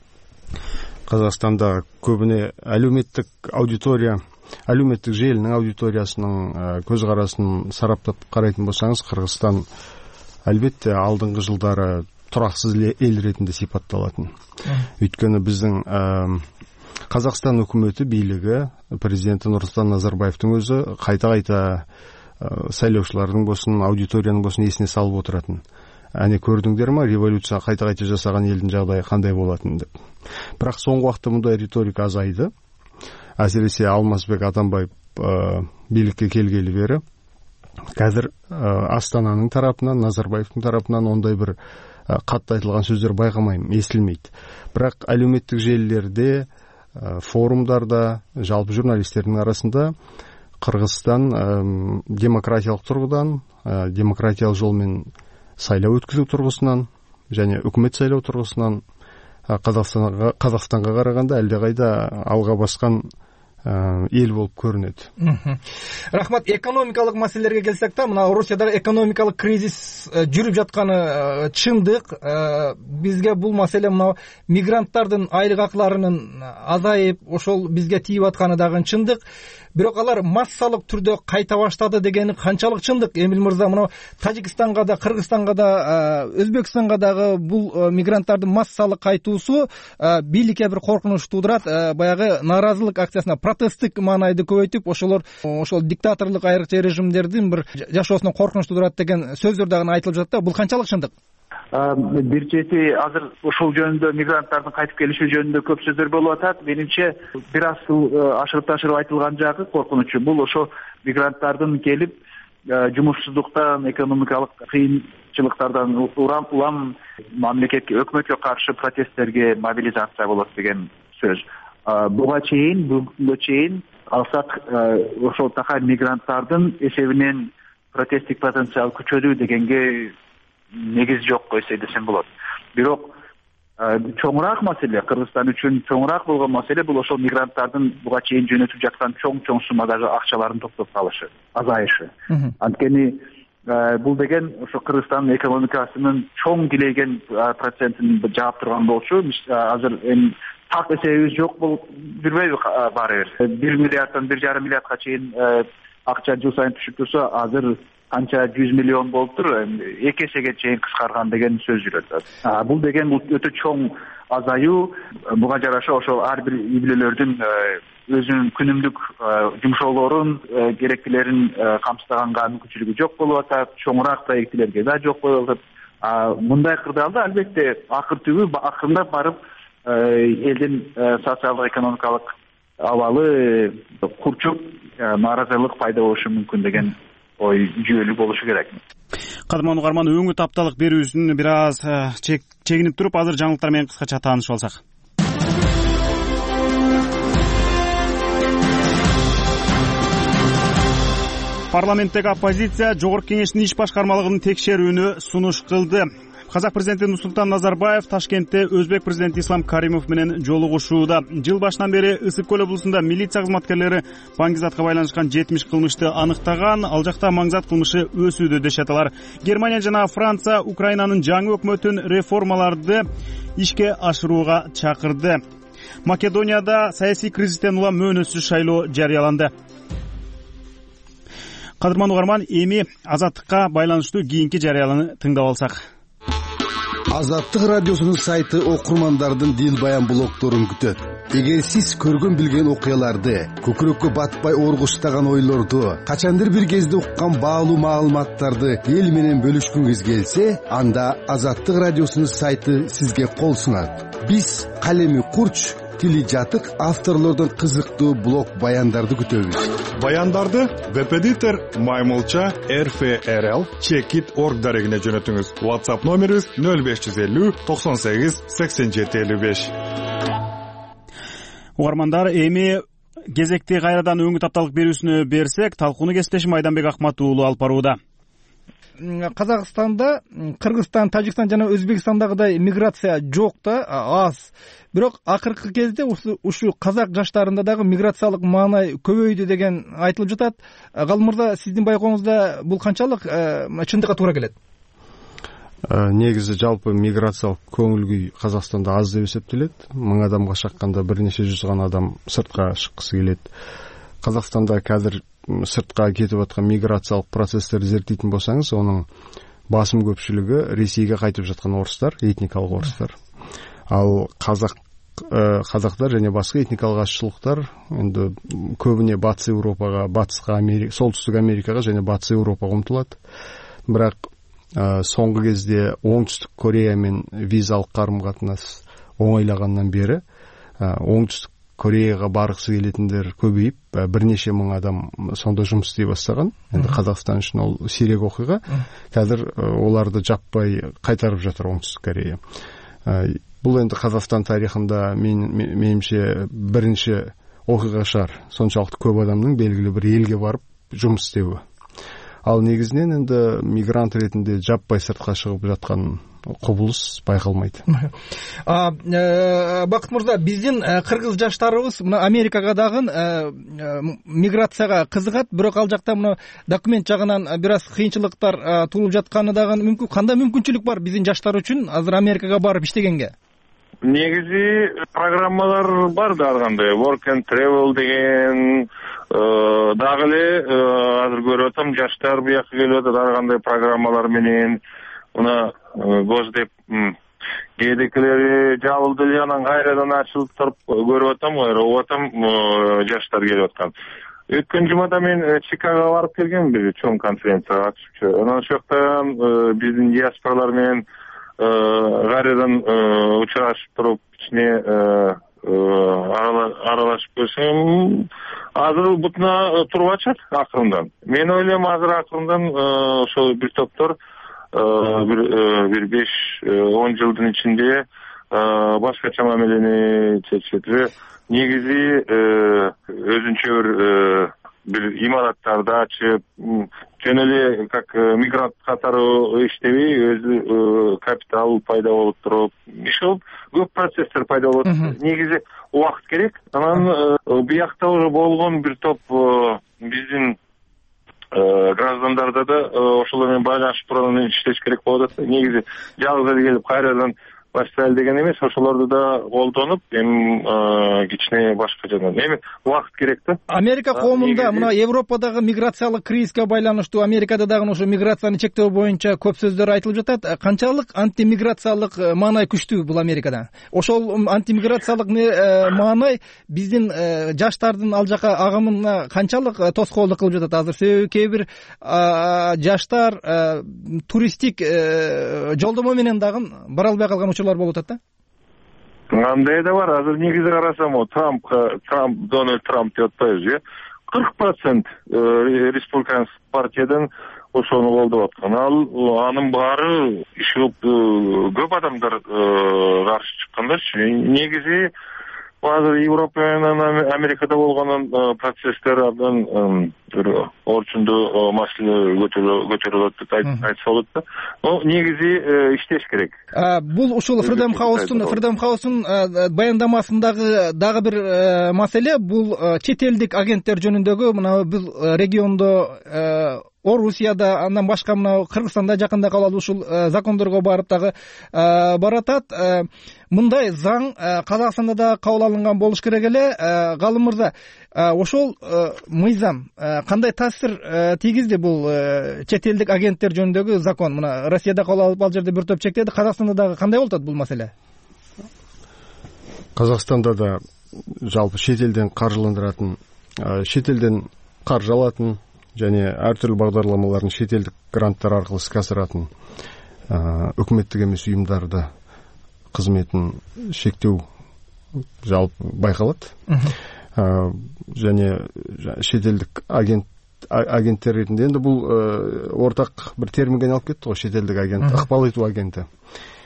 Казакстанда көбүнө әлеуметтик аудитория, әлеуметтик желинин аудиториясынын көз карасын сараптап карайтын болсаңыз, Кыргызстан албетте алдыңкы жылдары тураксыз эл ретинде сипатталатын. Өйткөнү биздин Казакстан өкмөтү, бийлиги, президенти Нурсултан Назарбаевдин өзү кайта-кайта сайлоочулардын болсун, аудиториянын болсун эсине салып отуратын. Аны көрдүңдөрмү, революция кайта-кайта жасаган элдин жагдайы кандай болатын деп. Бирок соңку убакта мындай риторика азайды. Әсіресе Алмазбек Атамбаев бийликке келгели бери қазір Астананың тарапынан, Назарбаевдың тарапынан ондай бір қатты айтылған сөздер байқамаймын, естілмейді. Бірақ әлеуметтік желілерде, форумдарда, жалпы журналистердің арасында Қырғызстан демократиялық тұрғыдан, демократиялық жолмен сайлау өткізу тұрғысынан және үкімет сайлау тұрғысынан Қазақстанға, Қазақстанға қарағанда әлдеқайда алға басқан ел болып көрінеді. Рахмат. Экономикалық мәселелерге келсек та, мына Русияда экономикалық кризис жүріп жатқаны чындық. Бізге бұл мәселе мына мигранттардың айлық ақыларының азайып, ошол бізге тиіп жатқаны дагы чындық. Бирок алар массалык түрдө кайта баштады дегени канчалык чындык? Эмил мырза, мына Тажикстанга да, Кыргызстанга да, Өзбекстанга дагы бул мигранттардын массалык кайтуусу бийликке бир коркунуч туудурат. Баягы нааразылык акциясына протесттик маанайды көбөйтүп, ошолор ошол диктаторлук айрыкча режимдердин бир жашоосуна коркунуч туудурат деген сөздөр дагы айтылып жатат да. Бул канчалык чындык? Бир чети азыр ушул жөнүндө, мигранттардын кайтып келиши жөнүндө көп сөздөр болуп атат. Менимче бир аз ашырып ташырып айтылган жагы коркунучу бул ошо мигранттардын келип жумушсуздуктан, экономикалык кыйынчылыктардан улам мамлекетке, өкмөткө каршы протесттерге мобилизация болот деген сөз. Буга чейин, бүгүнгө чейин алсак ошол такай мигранттардын эсебинен протесттик потенциал күчөдү дегенге негиз жок койсо десем болот. Бирок чоңураак маселе, Кыргызстан үчүн чоңураак болгон маселе бул ошол мигранттардын буга чейин жөнөтүп жаткан чоң-чоң суммадагы акчаларын топтоп калышы, азайышы. Анткени бул деген ошо Кыргызстандын экономикасынын чоң килейген процентин жаап турган болчу. Азыр эми так эсебибиз жок болуп жүрбөйбү баары бир. бир миллиарддан бир жарым миллиардга чейин акча жыл сайын түшүп турса, азыр канча жүз миллион болуптур, эки эсеге чейин кыскарган деген сөз жүрөт. Бул деген өтө чоң азаюу. Буга жараша ошол ар бир үй бүлөлөрдүн өзүнүн күнүмдүк жумшоолорун, керектилерин камсыздаганга мүмкүнчүлүгү жок болуп атат, чоңураак проектилерге да жок болуп атат. Мындай кырдаалда албетте акыр түбү акырындап барып элдин социалдык экономикалык абалы курчуп, нааразылык пайда болушу мүмкүн деген ой жүйөлүү болушу керек. Кадырман угарман, өңү тапталык берүүсүн бир аз чегинип туруп, азыр жаңылыктар менен кыскача таанышып алсак. Парламенттеги оппозиция Жогорку Кеңештин иш башкармалыгынын текшерүүнү сунуш кылды. Казак президенти Нурсултан Назарбаев Ташкентте Өзбек президенти Ислам Каримов менен жолугушууда. Жыл башынан бери Ысык көл облусунда милиция кызматкерлери баңгизатка байланышкан жетимиш кылмышты аныктаган. Ал жакта маңзат кылмышы өсүүдө дешет алар. Германия жана Франция Украинанын жаңы өкмөтүн реформаларды ишке ашырууга чакырды. Македонияда саясий кризистен улам мөөнөтсүз шайлоо жарыяланды. Кадырман угарман, эми азаттыкка байланыштуу кийинки жарыяланы тыңдап алсак. Азаттык радиосунун сайты окурмандардын дил баян блогторун күтөт. Эгер сиз көргөн билген окуяларды, көкүрөккө батпай оргуштаган ойлорду, качандыр бир кезде уккан баалуу маалыматтарды эл менен бөлүшкүңүз келсе, анда Азаттык радиосунун сайты сизге кол сунат. Биз калеми курч, тили жатык авторлордон кызыктуу блог баяндарды күтөбүз. Баяндарды веб-эдитор Маймылча эр эф эр эл чекит точка орг дарегине жөнөтүңүз. WhatsApp номерибиз нөл беш жүз элүү токсон сегиз сексен жети элүү беш. угармандар, эми кезекти кайрадан өңү тапталык берүүсүнө берсек, талкууну кесиптешим Айданбек Акмат уулу алып барууда. Казакстанда, Кыргызстан, Тажикстан жана Өзбекстандагыдай миграция жок да, аз. Бирок акыркы кезде ушу казак жаштарында дагы миграциялык маанай көбөйдү деген айтылып жатат. Галым мырза, сиздин байкооңузда бул канчалык чындыкка туура келет? Негизи жалпы миграциялык көңүл күй Казакстанда аз деп эсептелет. Миң адамга шакканда бир нече жүз гана адам сыртка чыккысы келет. Казакстанда қазір сыртқа кетіп жатқан миграциялық процесстерді зерттейтін болсаңыз, оның басым көпшілігі Ресейге қайтып жатқан орыстар, этникалық орыстар. Ал қазақ қазақтар және басқа этникалық азшылықтар енді көбіне батыс Еуропаға, батысқа Америка, солтүстік Америкаға және батыс Еуропаға ұмтылады. Бірақ соңғы кезде оңтүстік Кореямен визалық қарым-қатынас оңайлағаннан бері оңтүстік Кореяға барғысы келетіндер көбейіп, бірнеше мың адам сонда жұмыс істей бастаған. Енді Қазақстан үшін ол сирек оқиға. Қазір оларды жаппай қайтарып жатыр оңтүстік Корея. Бұл енді Қазақстан тарихында меніңше бірінші оқиға шығар. Соншалықты көп адамның белгілі бір елге барып жұмыс істеуі. Ал негізінен енді мигрант ретінде жаппай сыртқа шығып жатқан құбылыс байқалмайды. Бақыт мырза, биздин кыргыз жаштарыбыз мына Америкага дагы миграцияга кызыгат, бирок ал жакта мына документ жагынан бир аз кыйынчылыктар туулуп жатканы дагы мүмкүн. Кандай мүмкүнчүлүк бар биздин жаштар үчүн азыр Америкага барып иштегенге? Негизи программалар бар да, ар кандай work and travel деген дагы эле азыр көрүп атам, жаштар буяка келип атат ар кандай программалар менен. Мына Госдеп кээдекилери жабылды эле, анан кайрадан ачылып туруп көрүп атам, угуп атам жаштар келип аткан. Өткөн жумада мен Чикагого барып келгем, бир чоң конференцияга катышчу. Анан ошол жактан биздин диаспоралар менен кайрадан учурашып туруп ичине аралашып көрсөм, азыр бутуна туруп атышат акырындан. Мен ойлойм, азыр акырындан ошол бир топтор бир беш он жылдын ичинде башкача мамилени чечет. Негизи өзүнчө бир бир имараттарды ачып, жөн эле как мигрант катары иштебей, өзү капитал пайда болуп туруп, ошол көп процесстер пайда болот. Негизи убакыт керек. Анан биякта уже болгон бир топ биздин граждандарда да ошолор менен байланышып туруп иштеш керек болот. Негизи жалгыз эле келип кайрадан баштайлы деген эмес, ошолорду да колдонуп, эми кичине башка жагдан. Эми убакыт керек да. Америка коомунда мына Европадагы миграциялык кризиске байланыштуу, Америкада дагы ошо миграцияны чектөө боюнча көп сөздөр айтылып жатат. Канчалык антимиграциялык маанай күчтүү бул Америкада? Ошол антимиграциялык маанай биздин жаштардын ал жака агымына канчалык тоскоолдук кылып жатат азыр? Себеби кээ бир жаштар туристтик жолдомо менен дагы бара албай калган учурлар болуп атат да? Андай да бар. Азыр негизи карасам, Трампка, Трамп, Дональд Трамп деп атпайбыз, э? кырк процент республиканский партиядан ошону колдоп аткан. Ал анын баары иши көп адамдар каршы чыккандарчы. Негизи азыр Европа менен Америкада болгон процесстер абдан орчундуу маселе көтөрүлөт деп айтса болот да. Но негизи иштеш керек. Бул ушул Freedom House'тун Freedom House'тун баяндамасындагы дагы бир маселе бул чет элдик агенттер жөнүндөгү. Мына бул региондо Орусияда, андан башка мына Кыргызстанда жакында кабыл ушул закондорго барып дагы баратат. Мындай заң Казакстанда да кабыл алынган болуш керек эле. Галым мырза, ошол мыйзам кандай таасир тийгизди бул чет элдик агенттер жөнүндөгү закон? Мына Россияда кабыл алып ал жерде бир топ чектеди. Казакстанда дагы кандай болуп атат бул маселе? Казакстанда да жалпы шет элден каржыландыратын, шет элден каржы алатын және әртүрлі бағдарламаларын шетелдік гранттар арқылы іске асыратын үкіметтік емес ұйымдарды қызметін шектеу жалпы байқалады. Және шетелдік агент агенттер ретінде енді бұл ортақ бір терминге айналып кетті ғой, шетелдік агент, ықпал ету агенті.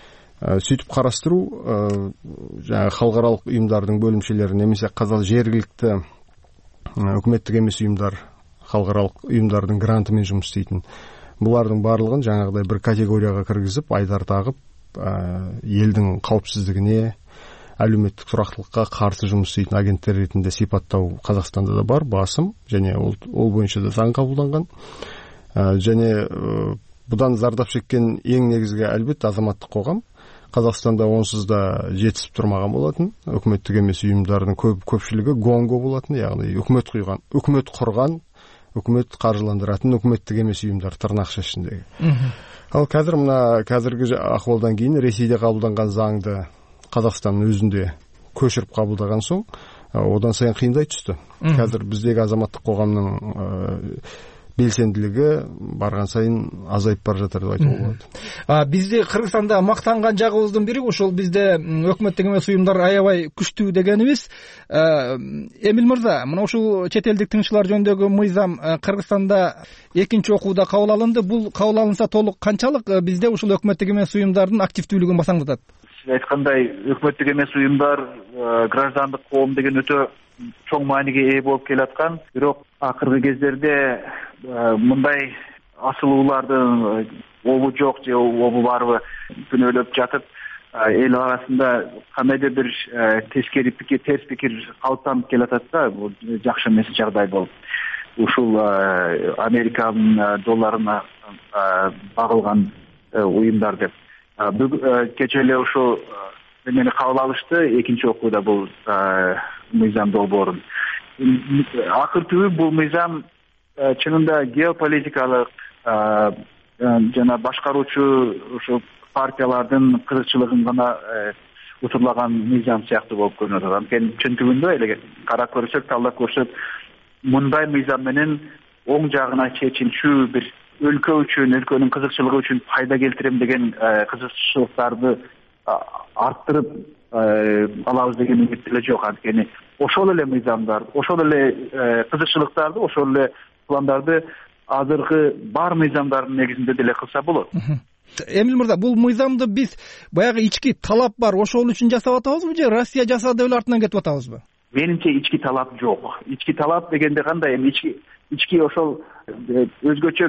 сөйтүп караштыруу жаңы халыкаралык уюмдардын бөлүмчөлөрү немесе казал жергиликтүү өкмөттүк эмес уюмдар халыкаралык уюмдардын гранты менен жумуш иштейтин булардын баардыгын жанагыдай бир категорияга киргизип айдар тагып элдин каопсиздигине әлеуметтик турактылыкка каршы жумуш иштейтин агенттер ретинде сыйпаттоо Казакстанда да бар басым және ол боюнча да заң кабылданган және будан зардап шеккен эң негизги албетте азаматтык коом Казакстанда онсуз да жетишип турмаган болотун өкмөттүк эмес уюмдардын көп көпчүлүгү гонго болотун ягни өкмөт куйган өкмөт курган өкмөт каржыландыратын өкмөттүк эмес уюмдар тырнак шешиндеги ал қазір мына қазіргі ахуалдан кейін Ресейде кабылданган заңды Казакстандын өзүндө көчүрүп кабылдаган соң одан сайын кыйындай түштү. Қазір биздеги азаматтык коомдун белсендилиги барган сайын азайып бара жатыр деп айтууга болот. Бизде Кыргызстанда мактанган жагыбыздын бири ошол бизде өкмөттүк эмес уюмдар аябай күчтүү дегенибиз. Эмил мырза, мына ушул чет элдик тыңчылар жөнүндөгү мыйзам Кыргызстанда экинчи окууда кабыл алынды. Бул кабыл алынса толук канчалык бизде ушул өкмөттүк эмес уюмдардын активдүүлүгүн басаңдатат? Сиз айткандай өкмөттүк эмес уюмдар граждандык коом деген өтө чоң мааниге ээ болуп келаткан. Бирок акыркы кездерде мындай асылуулардын обу жок же обу барбы күнөөлөп жатып эл арасында кандайдыр бир тескери пикир, терс пикир калыптанып келатат да, бул жакшы эмес жагдай болуп. Ушул Американын долларына багылган уюмдар деп. Кечээ эле ошо эмени кабыл алышты, экинчи окууда бул мыйзам долбоорун. Акыр түбү бул мыйзам чынында геополитикалык жана башкаруучу ошо партиялардын кызыкчылыгын гана утурлаган мыйзам сыяктуу болуп көрүнөт. Анткени чынтүгүндө эле карап көрсөк, талдап көрсөк, мындай мыйзам менен оң жагына чечилчү бир өлкө үчүн, өлкөнүн кызыкчылыгы үчүн пайда келтирем деген кызыкчылыктарды арттырып алабыз деген үмүт деле жок. Анткени ошол эле мыйзамдар, ошол эле кызыкчылыктарды, ошол эле пландарды азыркы бар мыйзамдардын негизинде деле кылса болот. Эмил мырза, бул мыйзамды биз баягы ички талап бар, ошол үчүн жасап атабызбы же Россия жасады деп эле артынан кетип атабызбы? Менимче ички талап жок. Ички талап дегенде кандай? Эми ички ички ошол өзгөчө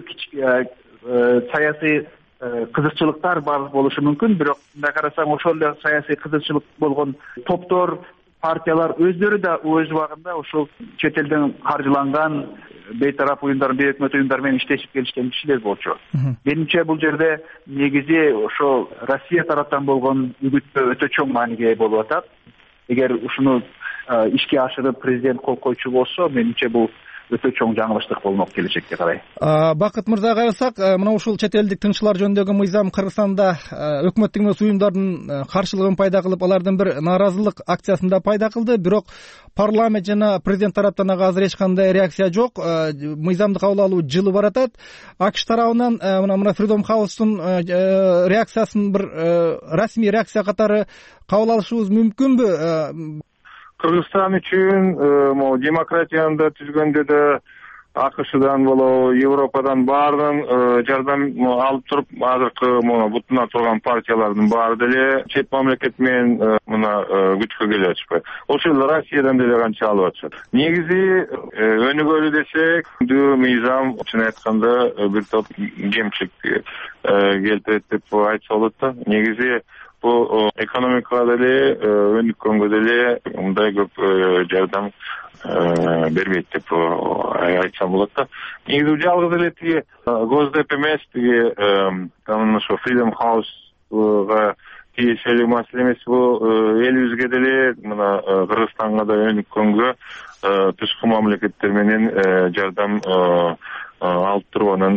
саясий кызыкчылыктар бар болушу мүмкүн, бирок мындай карасаң ошол эле саясий кызыкчылык болгон топтор, партиялар өздөрү да өз убагында ошол чет элден каржыланган бейтарап уюмдар, бейөкмөт уюмдар менен иштешип келишкен кишилер болчу. Менимче бул жерде негизи ошол Россия тараптан болгон үгүттөө өтө чоң мааниге ээ болуп атат. Эгер ушуну ишке ашырып президент кол койчу болсо, менимче бул өтө чоң жаңылыштык болмок келечекке карай. Бакыт мырзага кайрылсак, мына ушул чет элдик тыңчылар жөнүндөгү мыйзам Кыргызстанда өкмөттүк эмес уюмдардын каршылыгын пайда кылып, алардын бир нааразылык акциясын да пайда кылды. Бирок парламент жана президент тараптан ага азыр эч кандай реакция жок. Мыйзамды кабыл алуу жылы баратат. АКШ тарабынан мына мына Freedom House'тун реакциясын бир расмий реакция катары кабыл алышыбыз мүмкүнбү? Кыргызстан үчүн могу демократияны да түзгөндө да АКШдан болобу, Европадан баардын жардам алып туруп, азыркы мына бутуна турган партиялардын баары деле чет мамлекет менен мына күчкө келип атышпайбы. Ошол Россиядан деле канча алып атышат. Негизи өнүгөлү десек, бул мыйзам чын айтканда бир топ кемчилик келтирет деп айтса болот да. Негизи бул экономикага деле өнүккөнгө деле мындай көп жардам бербейт деп айтсам болот да. Негизи жалгыз эле тиги Госдеп эмес, тиги ошо Freedom House'га тиешелүү маселе эмес, бул элибизге деле мына Кыргызстанга да өнүккөнгө тышкы мамлекеттер менен жардам алып туруп анан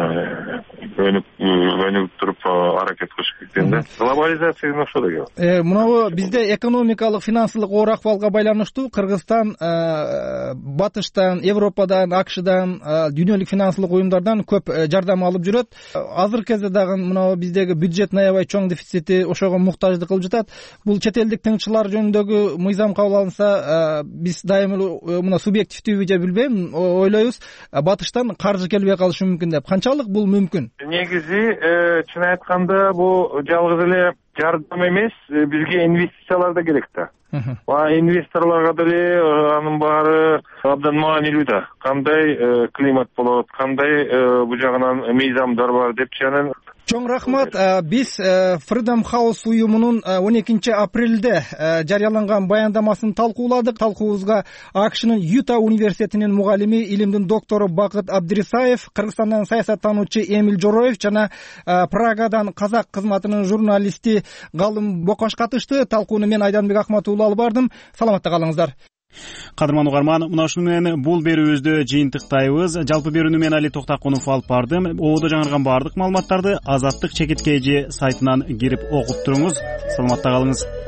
өнүгүп туруп аракет кылышып кеткен да. Глобализация деген ошол эле. Э, мынабу бизде экономикалык, финансылык оор акыбалга байланыштуу Кыргызстан батыштан, Европадан, АКШдан, дүйнөлүк финансылык уюмдардан көп жардам алып жүрөт. Азыркы кезде дагы мынабу биздеги бюджеттин аябай чоң дефицити ошого муктаждык кылып жатат. Бул чет элдик тыңчылар жөнүндөгү мыйзам кабыл алынса, биз дайыма мына субъективдүүбү же билбейм, ойлойбуз, батыштан каржы келбей калышы мүмкүн деп. Канчалык бул мүмкүн? Негизи чын айтканда бул жалгыз эле жардам эмес, бизге инвестициялар да керек да. Инвесторлорго деле анын баары абдан маанилүү да. Кандай климат болот, кандай бул жагынан мыйзамдар бар депчи анан. Чоң рахмат. Биз Freedom House уюмунун он экинчи апрелде жарыяланган баяндамасын талкууладык. Талкуубузга АКШнын Юта университетинин мугалими, илимдин доктору Бакыт Абдрисаев, Кыргызстандан саясаттануучу Эмил Жороев жана Прагадан казак кызматынын журналисти Галым Бокаш катышты. Талкууну мен Айданбек Акматуулу алып бардым. Саламатта калыңыздар. Кадырман угарман, мына ушуну менен бул берүүбүздү жыйынтыктайбыз. Жалпы берүүнү мен Али Токтакунов алып бардым. Ободо жаңырган баардык маалыматтарды Азаттык чекиткейжи сайтынан кирип окуп туруңуз. Саламатта калыңыз.